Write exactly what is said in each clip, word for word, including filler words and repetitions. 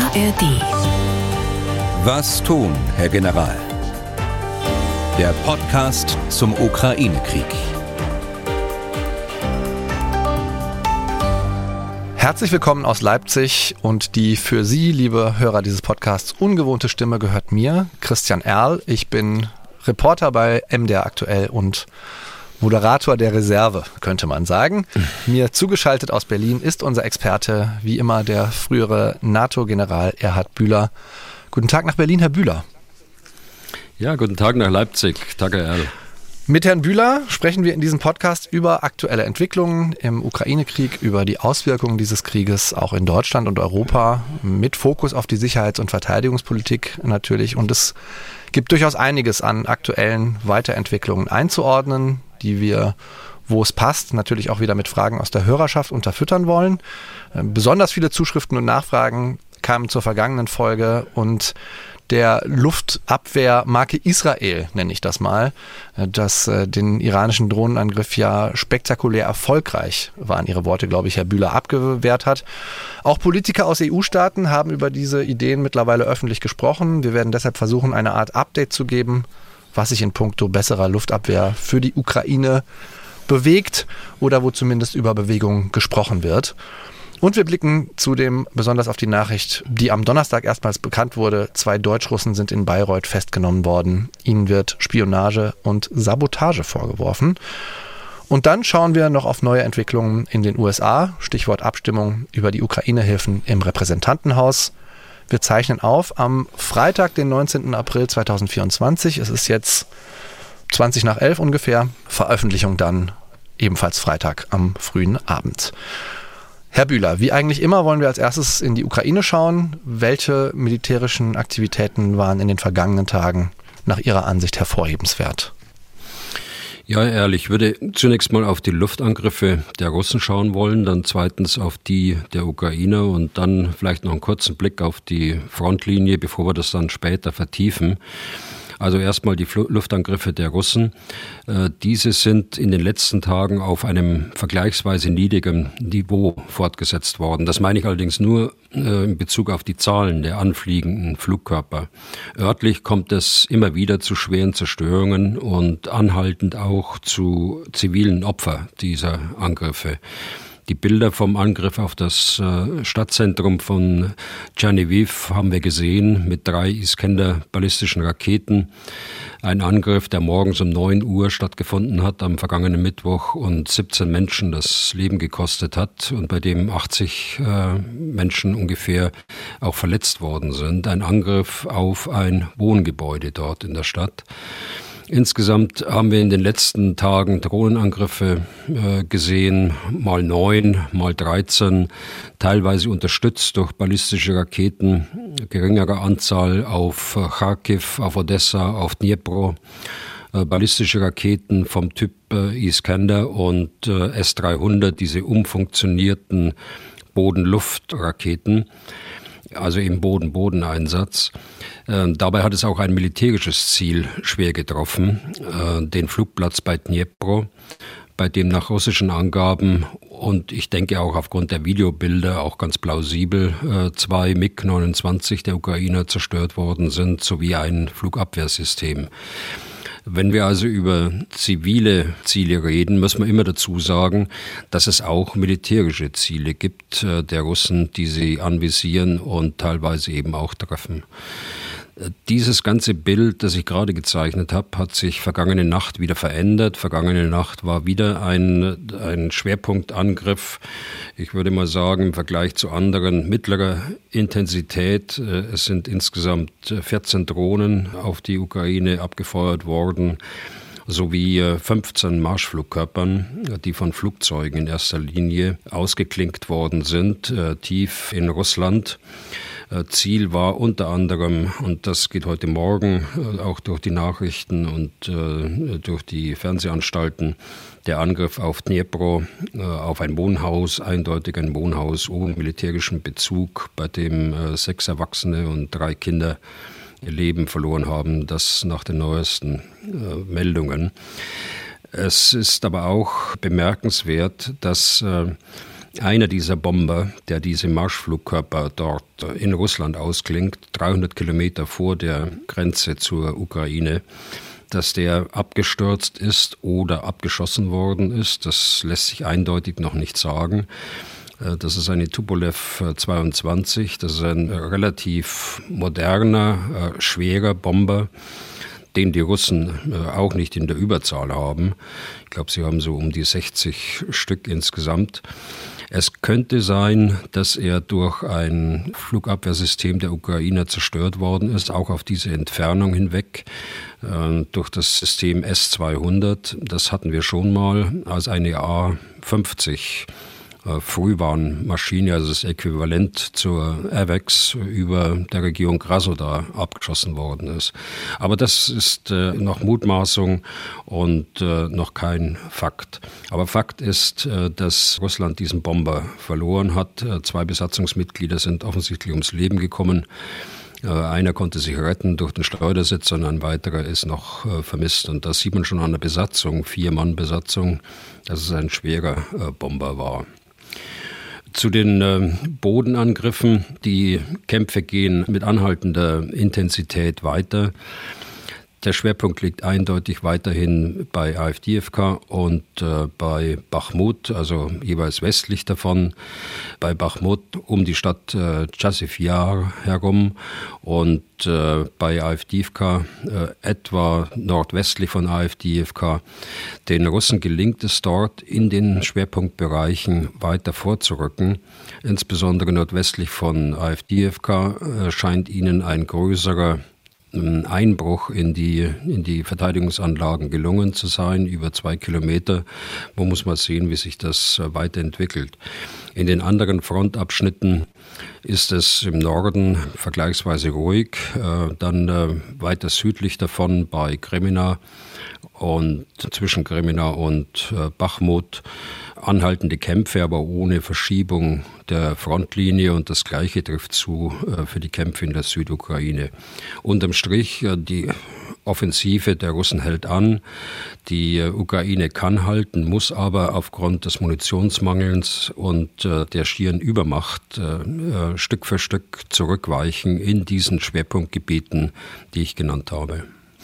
A R D. Was tun, Herr General? Der Podcast zum Ukraine-Krieg. Herzlich willkommen aus Leipzig und die für Sie, liebe Hörer dieses Podcasts, ungewohnte Stimme gehört mir, Christian Erl. Ich bin Reporter bei M D R Aktuell und Moderator der Reserve, könnte man sagen. Mir zugeschaltet aus Berlin ist unser Experte, wie immer der frühere NATO-General Erhard Bühler. Guten Tag nach Berlin, Herr Bühler. Ja, guten Tag nach Leipzig. Tag, Herr Erl. Mit Herrn Bühler sprechen wir in diesem Podcast über aktuelle Entwicklungen im Ukraine-Krieg, über die Auswirkungen dieses Krieges auch in Deutschland und Europa, mit Fokus auf die Sicherheits- und Verteidigungspolitik natürlich. Und es gibt durchaus einiges an aktuellen Weiterentwicklungen einzuordnen, die wir, wo es passt, natürlich auch wieder mit Fragen aus der Hörerschaft unterfüttern wollen. Besonders viele Zuschriften und Nachfragen kamen zur vergangenen Folge und der Luftabwehrmarke Israel, nenne ich das mal, das den iranischen Drohnenangriff ja spektakulär erfolgreich, waren Ihre Worte, glaube ich, Herr Bühler, abgewehrt hat. Auch Politiker aus E U-Staaten haben über diese Ideen mittlerweile öffentlich gesprochen. Wir werden deshalb versuchen, eine Art Update zu geben, was sich in puncto besserer Luftabwehr für die Ukraine bewegt oder wo zumindest über Bewegungen gesprochen wird. Und wir blicken zudem besonders auf die Nachricht, die am Donnerstag erstmals bekannt wurde. Zwei Deutschrussen sind in Bayreuth festgenommen worden. Ihnen wird Spionage und Sabotage vorgeworfen. Und dann schauen wir noch auf neue Entwicklungen in den U S A. Stichwort Abstimmung über die Ukraine-Hilfen im Repräsentantenhaus. Wir zeichnen auf am Freitag, den neunzehnten April zweitausendvierundzwanzig. Es ist jetzt zwanzig nach elf ungefähr. Veröffentlichung dann ebenfalls Freitag am frühen Abend. Herr Bühler, wie eigentlich immer wollen wir als erstes in die Ukraine schauen. Welche militärischen Aktivitäten waren in den vergangenen Tagen nach Ihrer Ansicht hervorhebenswert? Ja, ehrlich, ich würde zunächst mal auf die Luftangriffe der Russen schauen wollen, dann zweitens auf die der Ukrainer und dann vielleicht noch einen kurzen Blick auf die Frontlinie, bevor wir das dann später vertiefen. Also erstmal die Luftangriffe der Russen. Äh, diese sind in den letzten Tagen auf einem vergleichsweise niedrigen Niveau fortgesetzt worden. Das meine ich allerdings nur äh, in Bezug auf die Zahlen der anfliegenden Flugkörper. Örtlich kommt es immer wieder zu schweren Zerstörungen und anhaltend auch zu zivilen Opfern dieser Angriffe. Die Bilder vom Angriff auf das äh, Stadtzentrum von Tscherniwiw haben wir gesehen mit drei Iskander ballistischen Raketen. Ein Angriff, der morgens um neun Uhr stattgefunden hat am vergangenen Mittwoch und siebzehn Menschen das Leben gekostet hat und bei dem achtzig äh, Menschen ungefähr auch verletzt worden sind. Ein Angriff auf ein Wohngebäude dort in der Stadt. Insgesamt haben wir in den letzten Tagen Drohnenangriffe äh, gesehen, mal neun, mal dreizehn, teilweise unterstützt durch ballistische Raketen, geringerer Anzahl auf Kharkiv, auf Odessa, auf Dnipro, äh, ballistische Raketen vom Typ äh, Iskander und äh, S dreihundert, diese umfunktionierten Boden-Luft-Raketen. Also im Boden-Boden-Einsatz. Äh, dabei hat es auch ein militärisches Ziel schwer getroffen, äh, den Flugplatz bei Dnipro, bei dem nach russischen Angaben und ich denke auch aufgrund der Videobilder auch ganz plausibel äh, zwei MiG neunundzwanzig der Ukrainer zerstört worden sind, sowie ein Flugabwehrsystem. Wenn wir also über zivile Ziele reden, muss man immer dazu sagen, dass es auch militärische Ziele gibt äh, der Russen, die sie anvisieren und teilweise eben auch treffen. Dieses ganze Bild, das ich gerade gezeichnet habe, hat sich vergangene Nacht wieder verändert. Vergangene Nacht war wieder ein, ein Schwerpunktangriff. Ich würde mal sagen, im Vergleich zu anderen mittlerer Intensität. Es sind insgesamt vierzehn Drohnen auf die Ukraine abgefeuert worden, sowie fünfzehn Marschflugkörpern, die von Flugzeugen in erster Linie ausgeklinkt worden sind, tief in Russland. Ziel war unter anderem, und das geht heute Morgen auch durch die Nachrichten und äh, durch die Fernsehanstalten, der Angriff auf Dnipro, äh, auf ein Wohnhaus, eindeutig ein Wohnhaus ohne militärischen Bezug, bei dem äh, sechs Erwachsene und drei Kinder ihr Leben verloren haben, das nach den neuesten äh, Meldungen. Es ist aber auch bemerkenswert, dass äh, einer dieser Bomber, der diese Marschflugkörper dort in Russland ausklingt, dreihundert Kilometer vor der Grenze zur Ukraine, dass der abgestürzt ist oder abgeschossen worden ist. Das lässt sich eindeutig noch nicht sagen. Das ist eine Tupolev zweiundzwanzig, das ist ein relativ moderner, schwerer Bomber, den die Russen auch nicht in der Überzahl haben. Ich glaube, sie haben so um die sechzig Stück insgesamt. Es könnte sein, dass er durch ein Flugabwehrsystem der Ukrainer zerstört worden ist, auch auf diese Entfernung hinweg, äh, durch das System S zweihundert. Das hatten wir schon mal als eine A fünfzig äh, Frühwarnmaschine, also das Äquivalent zur AWACS, über der Region Krasnodar abgeschossen worden ist. Aber das ist äh, noch Mutmaßung und äh, noch kein Fakt. Aber Fakt ist, äh, dass Russland diesen Bomber verloren hat. Äh, zwei Besatzungsmitglieder sind offensichtlich ums Leben gekommen. Äh, einer konnte sich retten durch den Schleudersitz und ein weiterer ist noch äh, vermisst. Und da sieht man schon an der Besatzung, Vier-Mann-Besatzung, dass es ein schwerer äh, Bomber war. Zu den äh, Bodenangriffen. Die Kämpfe gehen mit anhaltender Intensität weiter. Der Schwerpunkt liegt eindeutig weiterhin bei A F D F K und äh, bei Bachmut, also jeweils westlich davon. Bei Bachmut um die Stadt äh, Chasiv Yar herum und äh, bei A F D F K äh, etwa nordwestlich von A F D F K. Den Russen gelingt es dort, in den Schwerpunktbereichen weiter vorzurücken. Insbesondere nordwestlich von A F D F K äh, scheint ihnen ein größerer Einbruch in die, in die Verteidigungsanlagen gelungen zu sein, über zwei Kilometer. Man muss mal sehen, wie sich das weiterentwickelt. In den anderen Frontabschnitten ist es im Norden vergleichsweise ruhig, dann weiter südlich davon bei Kremina und zwischen Kremina und Bachmut anhaltende Kämpfe, aber ohne Verschiebung der Frontlinie, und das Gleiche trifft zu äh, für die Kämpfe in der Südukraine. Unterm Strich, äh, die Offensive der Russen hält an, die äh, Ukraine kann halten, muss aber aufgrund des Munitionsmangels und äh, der schieren Übermacht äh, äh, Stück für Stück zurückweichen in diesen Schwerpunktgebieten, die ich genannt habe.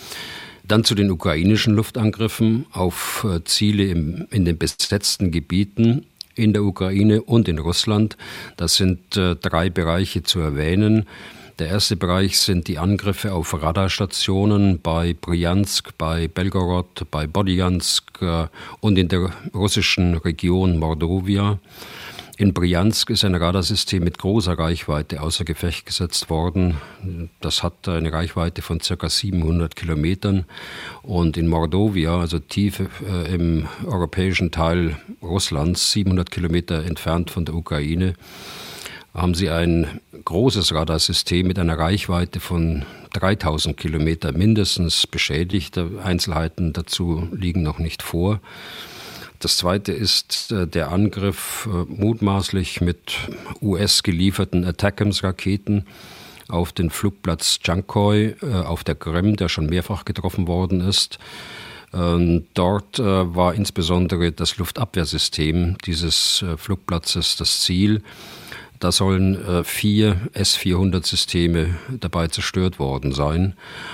Dann zu den ukrainischen Luftangriffen auf Ziele im, in den besetzten Gebieten in der Ukraine und in Russland. Das sind äh, drei Bereiche zu erwähnen. Der erste Bereich sind die Angriffe auf Radarstationen bei Bryansk, bei Belgorod, bei Bodiansk äh, und in der russischen Region Mordowia. In Bryansk ist ein Radarsystem mit großer Reichweite außer Gefecht gesetzt worden. Das hat eine Reichweite von ca. siebenhundert Kilometern. Und in Mordowia, also tief äh, im europäischen Teil Russlands, siebenhundert Kilometer entfernt von der Ukraine, haben sie ein großes Radarsystem mit einer Reichweite von dreitausend Kilometer mindestens beschädigt. Einzelheiten dazu liegen noch nicht vor. Das zweite ist äh, der Angriff äh, mutmaßlich mit U S-gelieferten Attackams-Raketen auf den Flugplatz Tschankoy äh, auf der Krim, der schon mehrfach getroffen worden ist. Ähm, dort äh, war insbesondere das Luftabwehrsystem dieses äh, Flugplatzes das Ziel. Da sollen äh, vier S vierhundert Systeme dabei zerstört worden sein.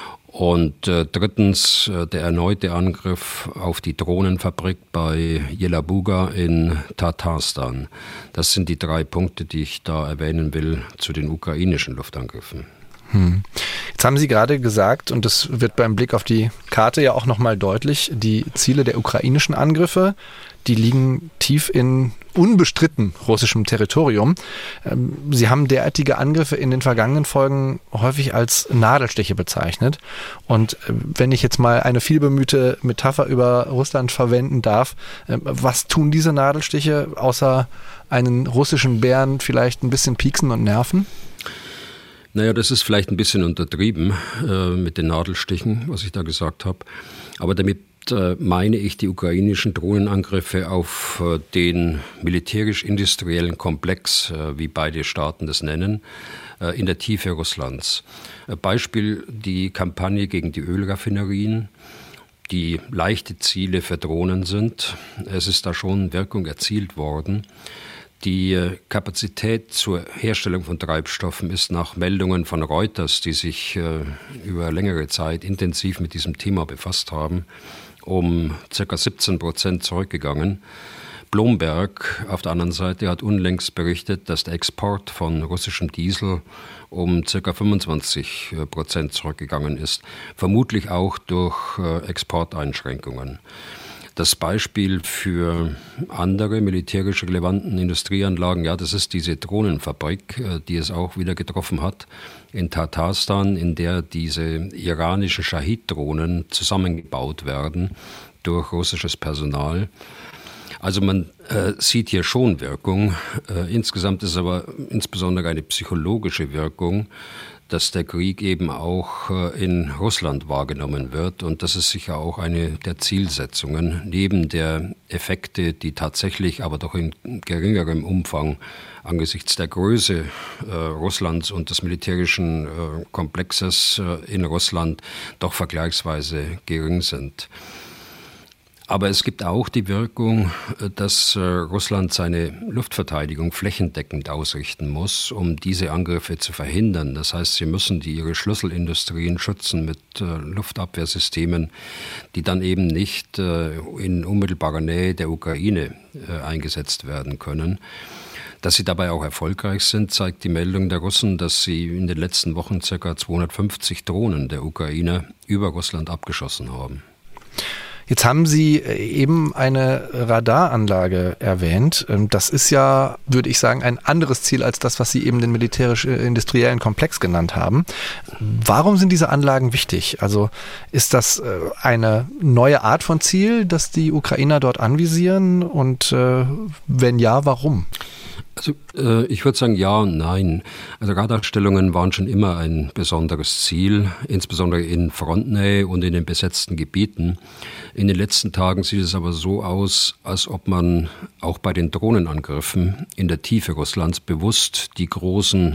Und äh, drittens äh, der erneute Angriff auf die Drohnenfabrik bei Jelabuga in Tatarstan. Das sind die drei Punkte, die ich da erwähnen will zu den ukrainischen Luftangriffen. Hm. Jetzt haben Sie gerade gesagt, und das wird beim Blick auf die Karte ja auch nochmal deutlich, die Ziele der ukrainischen Angriffe, die liegen tief in unbestritten russischem Territorium. Sie haben derartige Angriffe in den vergangenen Folgen häufig als Nadelstiche bezeichnet. Und wenn ich jetzt mal eine vielbemühte Metapher über Russland verwenden darf, was tun diese Nadelstiche, außer einen russischen Bären vielleicht ein bisschen pieksen und nerven? Naja, das ist vielleicht ein bisschen untertrieben äh, mit den Nadelstichen, was ich da gesagt habe. Aber damit äh, meine ich die ukrainischen Drohnenangriffe auf äh, den militärisch-industriellen Komplex, äh, wie beide Staaten das nennen, äh, in der Tiefe Russlands. Äh, Beispiel die Kampagne gegen die Ölraffinerien, die leichte Ziele für Drohnen sind. Es ist da schon Wirkung erzielt worden. Die Kapazität zur Herstellung von Treibstoffen ist nach Meldungen von Reuters, die sich äh, über längere Zeit intensiv mit diesem Thema befasst haben, um ca. siebzehn Prozent zurückgegangen. Bloomberg auf der anderen Seite hat unlängst berichtet, dass der Export von russischem Diesel um ca. fünfundzwanzig Prozent zurückgegangen ist, vermutlich auch durch äh, Exporteinschränkungen. Das Beispiel für andere militärisch relevanten Industrieanlagen, ja, das ist diese Drohnenfabrik, die es auch wieder getroffen hat in Tatarstan, in der diese iranischen Shahid-Drohnen zusammengebaut werden durch russisches Personal. Also man äh, sieht hier schon Wirkung. Äh, insgesamt ist aber insbesondere eine psychologische Wirkung, dass der Krieg eben auch in Russland wahrgenommen wird. Und das ist sicher auch eine der Zielsetzungen, neben der Effekte, die tatsächlich, aber doch in geringerem Umfang angesichts der Größe äh, Russlands und des militärischen äh, Komplexes äh, in Russland doch vergleichsweise gering sind. Aber es gibt auch die Wirkung, dass Russland seine Luftverteidigung flächendeckend ausrichten muss, um diese Angriffe zu verhindern. Das heißt, sie müssen die ihre Schlüsselindustrien schützen mit Luftabwehrsystemen, die dann eben nicht in unmittelbarer Nähe der Ukraine eingesetzt werden können. Dass sie dabei auch erfolgreich sind, zeigt die Meldung der Russen, dass sie in den letzten Wochen ca. zweihundertfünfzig Drohnen der Ukraine über Russland abgeschossen haben. Jetzt haben Sie eben eine Radaranlage erwähnt. Das ist ja, würde ich sagen, ein anderes Ziel als das, was Sie eben den militärisch-industriellen Komplex genannt haben. Warum sind diese Anlagen wichtig? Also ist das eine neue Art von Ziel, das die Ukrainer dort anvisieren? Und wenn ja, warum? Also äh, ich würde sagen ja und nein. Also Radarstellungen waren schon immer ein besonderes Ziel, insbesondere in Frontnähe und in den besetzten Gebieten. In den letzten Tagen sieht es aber so aus, als ob man auch bei den Drohnenangriffen in der Tiefe Russlands bewusst die großen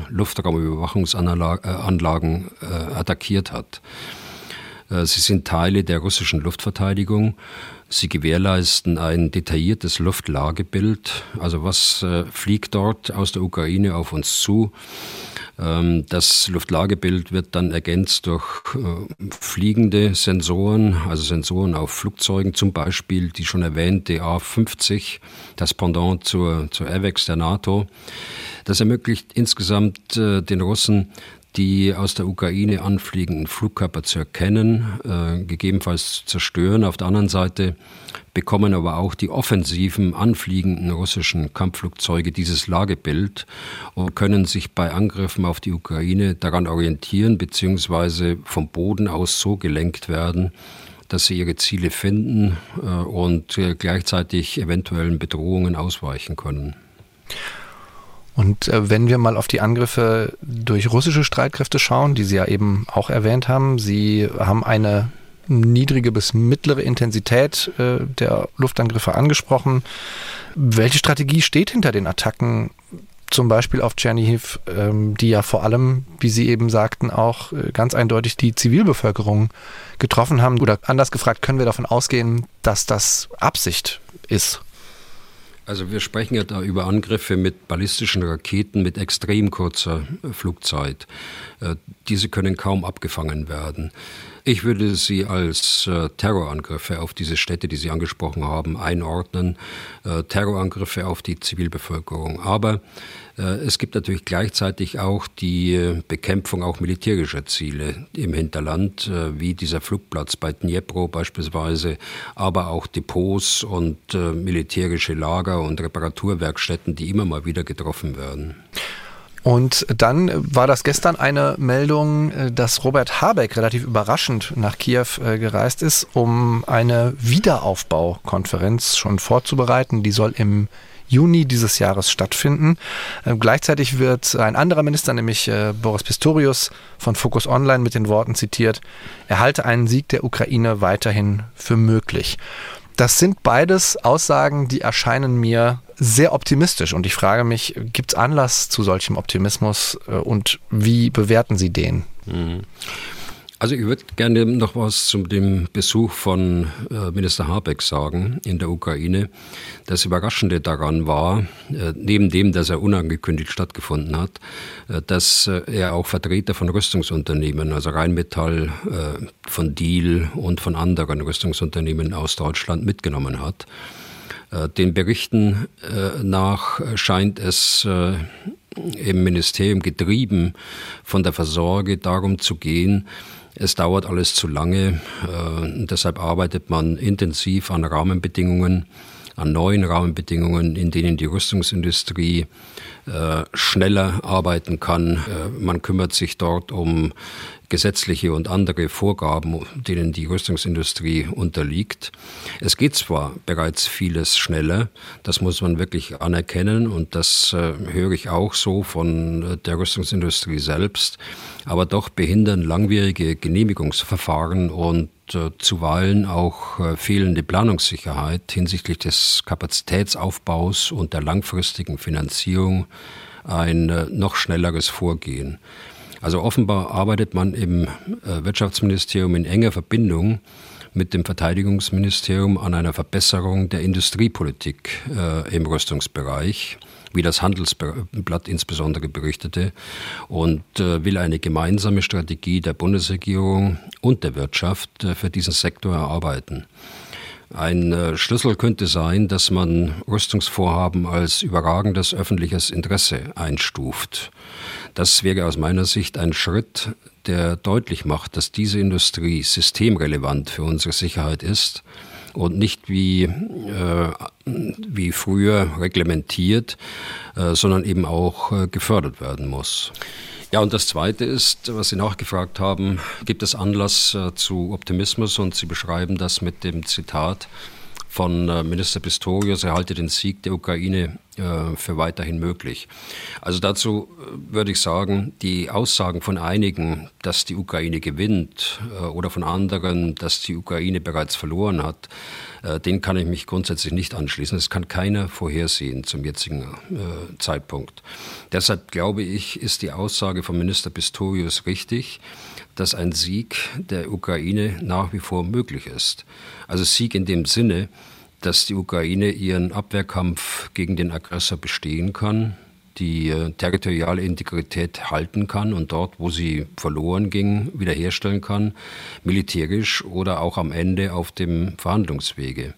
Luftraumüberwachungsanlagen äh, attackiert hat. Äh, sie sind Teile der russischen Luftverteidigung. Sie gewährleisten ein detailliertes Luftlagebild, also was äh, fliegt dort aus der Ukraine auf uns zu. Ähm, das Luftlagebild wird dann ergänzt durch äh, fliegende Sensoren, also Sensoren auf Flugzeugen, zum Beispiel die schon erwähnte A fünfzig, das Pendant zur, zur AWACS der NATO. Das ermöglicht insgesamt äh, den Russen, die aus der Ukraine anfliegenden Flugkörper zu erkennen, äh, gegebenenfalls zu zerstören. Auf der anderen Seite bekommen aber auch die offensiven, anfliegenden russischen Kampfflugzeuge dieses Lagebild und können sich bei Angriffen auf die Ukraine daran orientieren, beziehungsweise vom Boden aus so gelenkt werden, dass sie ihre Ziele finden äh, und äh, gleichzeitig eventuellen Bedrohungen ausweichen können. Und äh, wenn wir mal auf die Angriffe durch russische Streitkräfte schauen, die Sie ja eben auch erwähnt haben, Sie haben eine niedrige bis mittlere Intensität äh, der Luftangriffe angesprochen. Welche Strategie steht hinter den Attacken, zum Beispiel auf Tschernihiv, ähm, die ja vor allem, wie Sie eben sagten, auch äh, ganz eindeutig die Zivilbevölkerung getroffen haben? Oder anders gefragt, können wir davon ausgehen, dass das Absicht ist? Also wir sprechen ja da über Angriffe mit ballistischen Raketen mit extrem kurzer Flugzeit. Diese können kaum abgefangen werden. Ich würde sie als äh, Terrorangriffe auf diese Städte, die Sie angesprochen haben, einordnen. Äh, Terrorangriffe auf die Zivilbevölkerung. Aber äh, es gibt natürlich gleichzeitig auch die äh, Bekämpfung auch militärischer Ziele im Hinterland, äh, wie dieser Flugplatz bei Dnipro beispielsweise, aber auch Depots und äh, militärische Lager und Reparaturwerkstätten, die immer mal wieder getroffen werden. Und dann war das gestern eine Meldung, dass Robert Habeck relativ überraschend nach Kiew gereist ist, um eine Wiederaufbaukonferenz schon vorzubereiten. Die soll im Juni dieses Jahres stattfinden. Gleichzeitig wird ein anderer Minister, nämlich Boris Pistorius von Focus Online, mit den Worten zitiert: Er halte einen Sieg der Ukraine weiterhin für möglich. Das sind beides Aussagen, die erscheinen mir sehr optimistisch. Und ich frage mich, gibt es Anlass zu solchem Optimismus und wie bewerten Sie den? Also ich würde gerne noch was zu dem Besuch von äh, Minister Habeck sagen in der Ukraine. Das Überraschende daran war, äh, neben dem, dass er unangekündigt stattgefunden hat, äh, dass äh, er auch Vertreter von Rüstungsunternehmen, also Rheinmetall, äh, von Diehl und von anderen Rüstungsunternehmen aus Deutschland mitgenommen hat. Äh, den Berichten äh, nach scheint es äh, im Ministerium getrieben von der Versorge darum zu gehen, es dauert alles zu lange, äh, deshalb arbeitet man intensiv an Rahmenbedingungen, an neuen Rahmenbedingungen, in denen die Rüstungsindustrie äh, schneller arbeiten kann. Äh, man kümmert sich dort um gesetzliche und andere Vorgaben, denen die Rüstungsindustrie unterliegt. Es geht zwar bereits vieles schneller, das muss man wirklich anerkennen und das äh, höre ich auch so von der Rüstungsindustrie selbst, aber doch behindern langwierige Genehmigungsverfahren und äh, zuweilen auch äh, fehlende Planungssicherheit hinsichtlich des Kapazitätsaufbaus und der langfristigen Finanzierung ein äh, noch schnelleres Vorgehen. Also offenbar arbeitet man im äh, Wirtschaftsministerium in enger Verbindung mit dem Verteidigungsministerium an einer Verbesserung der Industriepolitik äh, im Rüstungsbereich, wie das Handelsblatt insbesondere berichtete, und äh, will eine gemeinsame Strategie der Bundesregierung und der Wirtschaft äh, für diesen Sektor erarbeiten. Ein äh, Schlüssel könnte sein, dass man Rüstungsvorhaben als überragendes öffentliches Interesse einstuft. Das wäre aus meiner Sicht ein Schritt, der deutlich macht, dass diese Industrie systemrelevant für unsere Sicherheit ist und nicht wie, äh, wie früher reglementiert, äh, sondern eben auch äh, gefördert werden muss. Ja, und das Zweite ist, was Sie nachgefragt haben, gibt es Anlass äh, zu Optimismus, und Sie beschreiben das mit dem Zitat von äh, Minister Pistorius, er halte den Sieg der Ukraine äh, für weiterhin möglich. Also dazu äh, würde ich sagen, die Aussagen von einigen, dass die Ukraine gewinnt äh, oder von anderen, dass die Ukraine bereits verloren hat, äh, denen kann ich mich grundsätzlich nicht anschließen. Das kann keiner vorhersehen zum jetzigen äh, Zeitpunkt. Deshalb glaube ich, ist die Aussage von Minister Pistorius richtig, dass ein Sieg der Ukraine nach wie vor möglich ist. Also Sieg in dem Sinne, dass die Ukraine ihren Abwehrkampf gegen den Aggressor bestehen kann, die äh, territoriale Integrität halten kann und dort, wo sie verloren ging, wiederherstellen kann, militärisch oder auch am Ende auf dem Verhandlungswege.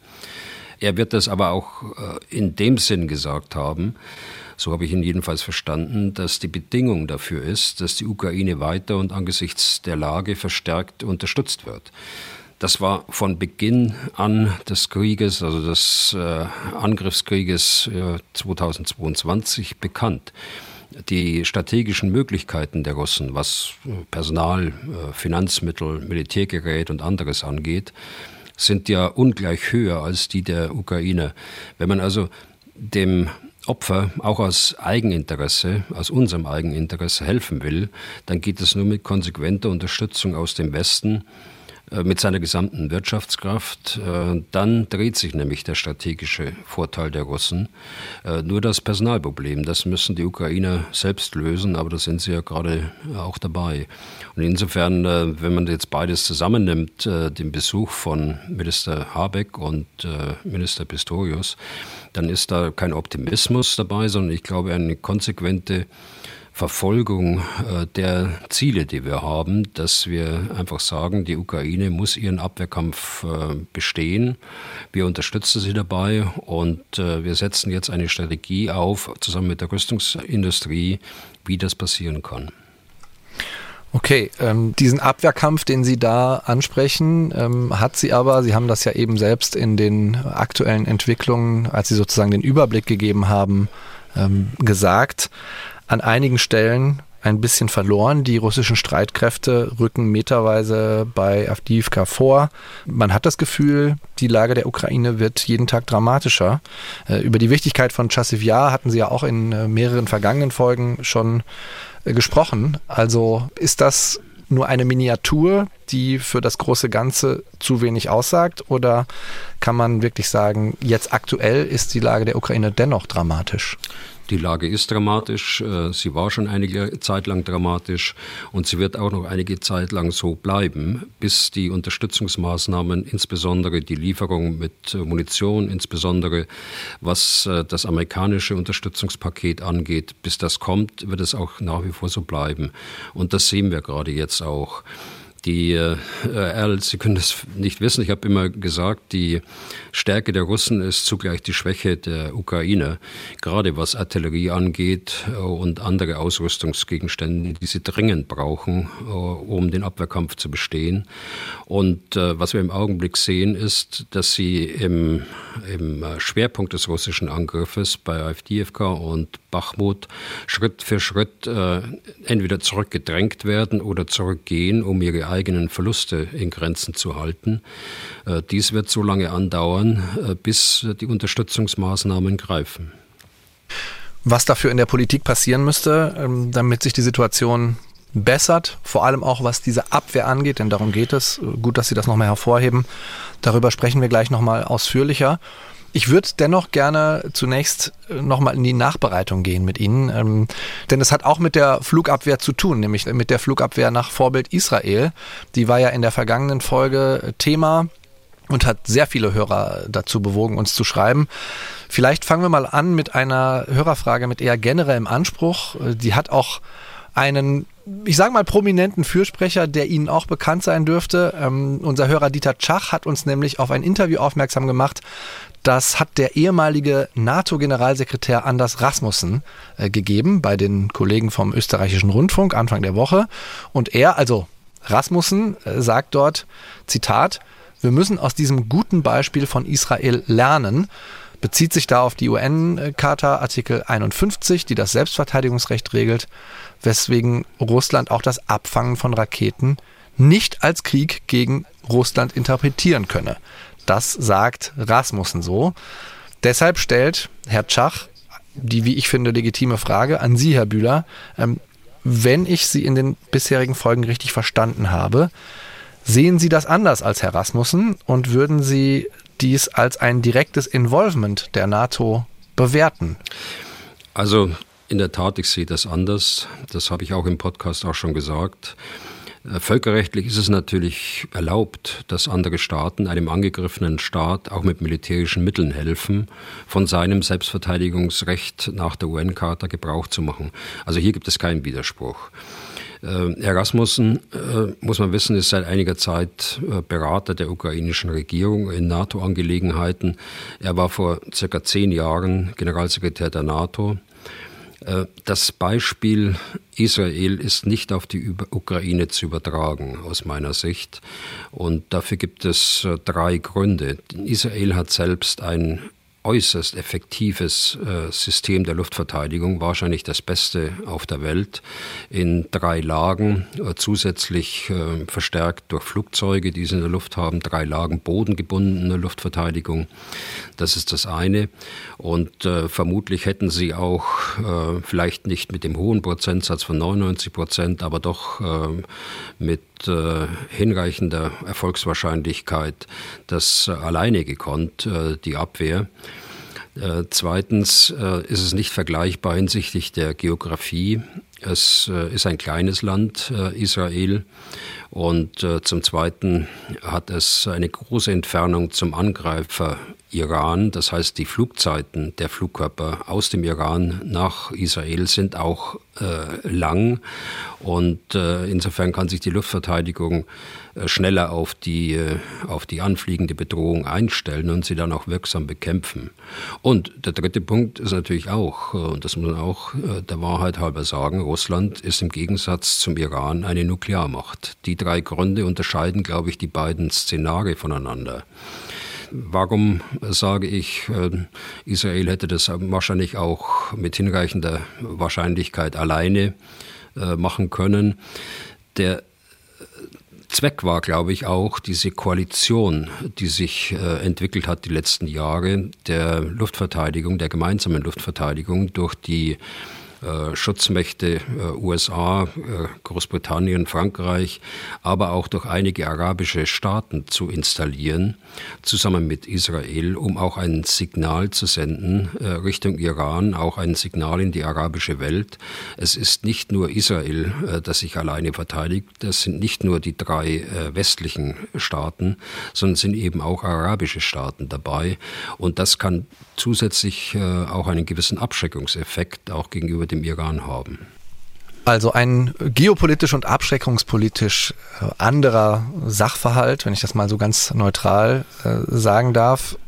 Er wird das aber auch äh, in dem Sinn gesagt haben, so habe ich ihn jedenfalls verstanden, dass die Bedingung dafür ist, dass die Ukraine weiter und angesichts der Lage verstärkt unterstützt wird. Das war von Beginn an des Krieges, also des äh, Angriffskrieges äh, zweitausendzweiundzwanzig bekannt. Die strategischen Möglichkeiten der Russen, was Personal, äh, Finanzmittel, Militärgerät und anderes angeht, sind ja ungleich höher als die der Ukraine. Wenn man also dem Opfer auch aus Eigeninteresse, aus unserem Eigeninteresse helfen will, dann geht es nur mit konsequenter Unterstützung aus dem Westen, mit seiner gesamten Wirtschaftskraft. Dann dreht sich nämlich der strategische Vorteil der Russen. Nur das Personalproblem, das müssen die Ukrainer selbst lösen, aber da sind sie ja gerade auch dabei. Und insofern, wenn man jetzt beides zusammennimmt, den Besuch von Minister Habeck und Minister Pistorius, dann ist da kein Optimismus dabei, sondern ich glaube eine konsequente Verfolgung äh, der Ziele, die wir haben, dass wir einfach sagen, die Ukraine muss ihren Abwehrkampf äh, bestehen. Wir unterstützen sie dabei und äh, wir setzen jetzt eine Strategie auf, zusammen mit der Rüstungsindustrie, wie das passieren kann. Okay, ähm, diesen Abwehrkampf, den Sie da ansprechen, ähm, hat sie aber, Sie haben das ja eben selbst in den aktuellen Entwicklungen, als Sie sozusagen den Überblick gegeben haben, ähm, gesagt, an einigen Stellen ein bisschen verloren. Die russischen Streitkräfte rücken meterweise bei Awdijiwka vor. Man hat das Gefühl, die Lage der Ukraine wird jeden Tag dramatischer. Äh, über die Wichtigkeit von Chasiv Yar hatten Sie ja auch in äh, mehreren vergangenen Folgen schon äh, gesprochen. Also ist das nur eine Miniatur, die für das große Ganze zu wenig aussagt? Oder kann man wirklich sagen, jetzt aktuell ist die Lage der Ukraine dennoch dramatisch? Die Lage ist dramatisch, sie war schon einige Zeit lang dramatisch und sie wird auch noch einige Zeit lang so bleiben, bis die Unterstützungsmaßnahmen, insbesondere die Lieferung mit Munition, insbesondere was das amerikanische Unterstützungspaket angeht, bis das kommt, wird es auch nach wie vor so bleiben. Und das sehen wir gerade jetzt auch. Die, äh, Erl, Sie können das nicht wissen, ich habe immer gesagt, die Stärke der Russen ist zugleich die Schwäche der Ukraine, gerade was Artillerie angeht äh, und andere Ausrüstungsgegenstände, die sie dringend brauchen, äh, um den Abwehrkampf zu bestehen. Und äh, was wir im Augenblick sehen, ist, dass sie im, im Schwerpunkt des russischen Angriffes bei Awdijiwka und Bachmut Schritt für Schritt äh, entweder zurückgedrängt werden oder zurückgehen, um ihre eigenen Verluste in Grenzen zu halten. Äh, dies wird so lange andauern, äh, bis die Unterstützungsmaßnahmen greifen. Was dafür in der Politik passieren müsste, ähm, damit sich die Situation bessert, vor allem auch was diese Abwehr angeht, denn darum geht es. Gut, dass Sie das nochmal hervorheben. Darüber sprechen wir gleich nochmal ausführlicher. Ich würde dennoch gerne zunächst nochmal in die Nachbereitung gehen mit Ihnen, ähm, denn es hat auch mit der Flugabwehr zu tun, nämlich mit der Flugabwehr nach Vorbild Israel. Die war ja in der vergangenen Folge Thema und hat sehr viele Hörer dazu bewogen, uns zu schreiben. Vielleicht fangen wir mal an mit einer Hörerfrage mit eher generellem Anspruch. Die hat auch einen, ich sage mal, prominenten Fürsprecher, der Ihnen auch bekannt sein dürfte. Ähm, unser Hörer Dieter Tschach hat uns nämlich auf ein Interview aufmerksam gemacht. Das hat der ehemalige NATO-Generalsekretär Anders Rasmussen äh, gegeben bei den Kollegen vom österreichischen Rundfunk Anfang der Woche. Und er, also Rasmussen, äh, sagt dort, Zitat, wir müssen aus diesem guten Beispiel von Israel lernen, bezieht sich da auf die U N-Charta Artikel einundfünfzig, die das Selbstverteidigungsrecht regelt, weswegen Russland auch das Abfangen von Raketen nicht als Krieg gegen Russland interpretieren könne. Das sagt Rasmussen so. Deshalb stellt Herr Tschach die, wie ich finde, legitime Frage an Sie, Herr Bühler. Ähm, wenn ich Sie in den bisherigen Folgen richtig verstanden habe, sehen Sie das anders als Herr Rasmussen und würden Sie dies als ein direktes Involvement der NATO bewerten? Also in der Tat, ich sehe das anders. Das habe ich auch im Podcast auch schon gesagt. Völkerrechtlich ist es natürlich erlaubt, dass andere Staaten einem angegriffenen Staat auch mit militärischen Mitteln helfen, von seinem Selbstverteidigungsrecht nach der U N-Charta Gebrauch zu machen. Also hier gibt es keinen Widerspruch. Herr Rasmussen, muss man wissen, ist seit einiger Zeit Berater der ukrainischen Regierung in NATO-Angelegenheiten. Er war vor circa zehn Jahren Generalsekretär der NATO. Das Beispiel Israel ist nicht auf die Ukraine zu übertragen, aus meiner Sicht. Und dafür gibt es drei Gründe. Israel hat selbst ein äußerst effektives äh, System der Luftverteidigung, wahrscheinlich das beste auf der Welt, in drei Lagen, äh, zusätzlich äh, verstärkt durch Flugzeuge, die sie in der Luft haben, drei Lagen bodengebundene Luftverteidigung. Das ist das eine. Und äh, vermutlich hätten sie auch, äh, vielleicht nicht mit dem hohen Prozentsatz von neunundneunzig Prozent, aber doch äh, mit äh, hinreichender Erfolgswahrscheinlichkeit das äh, alleine gekonnt, äh, die Abwehr. Äh, zweitens äh, ist es nicht vergleichbar hinsichtlich der Geografie. Es äh, ist ein kleines Land, äh, Israel, und äh, zum Zweiten hat es eine große Entfernung zum Angreifer Iran. Das heißt, die Flugzeiten der Flugkörper aus dem Iran nach Israel sind auch äh, lang, und äh, insofern kann sich die Luftverteidigung äh, schneller auf die, äh, auf die anfliegende Bedrohung einstellen und sie dann auch wirksam bekämpfen. Und der dritte Punkt ist natürlich auch, äh, und das muss man auch äh, der Wahrheit halber sagen, Russland ist im Gegensatz zum Iran eine Nuklearmacht. Die drei Gründe unterscheiden, glaube ich, die beiden Szenarien voneinander. Warum sage ich, Israel hätte das wahrscheinlich auch mit hinreichender Wahrscheinlichkeit alleine machen können? Der Zweck war, glaube ich, auch diese Koalition, die sich entwickelt hat die letzten Jahre, der Luftverteidigung, der gemeinsamen Luftverteidigung durch die äh, Schutzmächte äh, U S A, äh, Großbritannien, Frankreich, aber auch durch einige arabische Staaten zu installieren, zusammen mit Israel, um auch ein Signal zu senden äh, Richtung Iran, auch ein Signal in die arabische Welt. Es ist nicht nur Israel, äh, das sich alleine verteidigt, das sind nicht nur die drei äh, westlichen Staaten, sondern es sind eben auch arabische Staaten dabei. Und das kann zusätzlich äh, auch einen gewissen Abschreckungseffekt auch gegenüber dem Iran haben. Also ein geopolitisch und abschreckungspolitisch anderer Sachverhalt, wenn ich das mal so ganz neutral äh, sagen darf.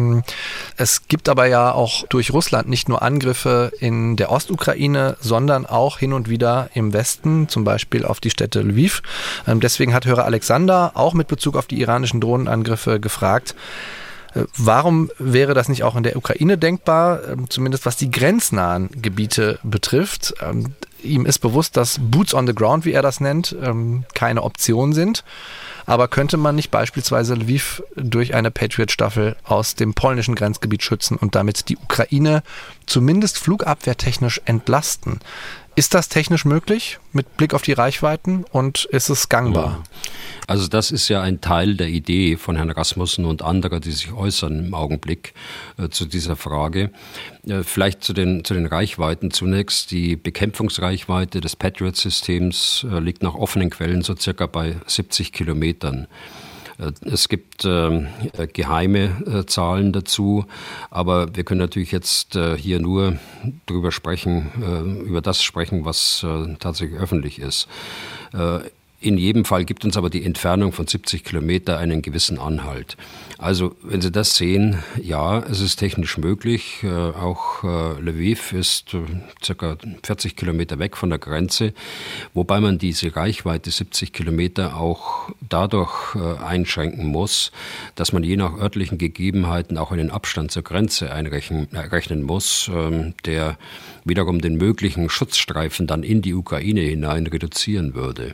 Es gibt aber ja auch durch Russland nicht nur Angriffe in der Ostukraine, sondern auch hin und wieder im Westen, zum Beispiel auf die Städte Lviv. Deswegen hat Hörer Alexander auch mit Bezug auf die iranischen Drohnenangriffe gefragt, warum wäre das nicht auch in der Ukraine denkbar, zumindest was die grenznahen Gebiete betrifft? Ihm ist bewusst, dass Boots on the Ground, wie er das nennt, keine Option sind. Aber könnte man nicht beispielsweise Lviv durch eine Patriot-Staffel aus dem polnischen Grenzgebiet schützen und damit die Ukraine zumindest flugabwehrtechnisch entlasten? Ist das technisch möglich mit Blick auf die Reichweiten und ist es gangbar? Also das ist ja ein Teil der Idee von Herrn Rasmussen und anderer, die sich äußern im Augenblick äh, zu dieser Frage. Äh, vielleicht zu den, zu den Reichweiten zunächst. Die Bekämpfungsreichweite des Patriot-Systems äh, liegt nach offenen Quellen so circa bei siebzig Kilometern. Es gibt äh, geheime äh, Zahlen dazu, aber wir können natürlich jetzt äh, hier nur drüber sprechen, äh, über das sprechen, was äh, tatsächlich öffentlich ist. Äh, In jedem Fall gibt uns aber die Entfernung von siebzig Kilometer einen gewissen Anhalt. Also wenn Sie das sehen, ja, es ist technisch möglich. Äh, auch äh, Lviv ist äh, circa vierzig Kilometer weg von der Grenze, wobei man diese Reichweite siebzig Kilometer auch dadurch äh, einschränken muss, dass man je nach örtlichen Gegebenheiten auch einen Abstand zur Grenze einrechnen äh, rechnen muss, äh, der wiederum den möglichen Schutzstreifen dann in die Ukraine hinein reduzieren würde.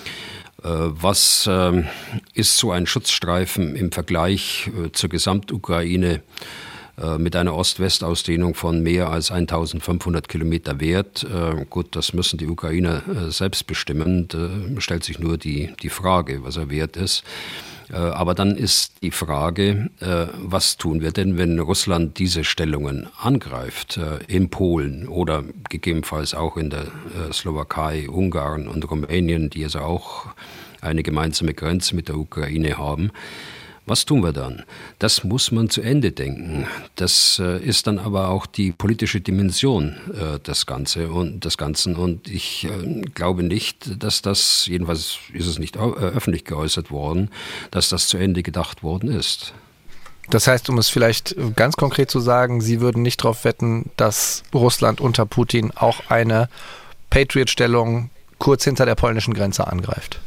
Was äh, ist so ein Schutzstreifen im Vergleich äh, zur Gesamtukraine äh, mit einer Ost-West-Ausdehnung von mehr als eintausendfünfhundert Kilometer wert? Äh, gut, das müssen die Ukrainer äh, selbst bestimmen. Da stellt sich nur die, die Frage, was er wert ist. Aber dann ist die Frage, was tun wir denn, wenn Russland diese Stellungen angreift, in Polen oder gegebenenfalls auch in der Slowakei, Ungarn und Rumänien, die also auch eine gemeinsame Grenze mit der Ukraine haben. Was tun wir dann? Das muss man zu Ende denken. Das äh, ist dann aber auch die politische Dimension äh, des Ganze und des Ganzen. Und ich äh, glaube nicht, dass das, jedenfalls ist es nicht äh, öffentlich geäußert worden, dass das zu Ende gedacht worden ist. Das heißt, um es vielleicht ganz konkret zu sagen, Sie würden nicht darauf wetten, dass Russland unter Putin auch eine Patriot-Stellung kurz hinter der polnischen Grenze angreift?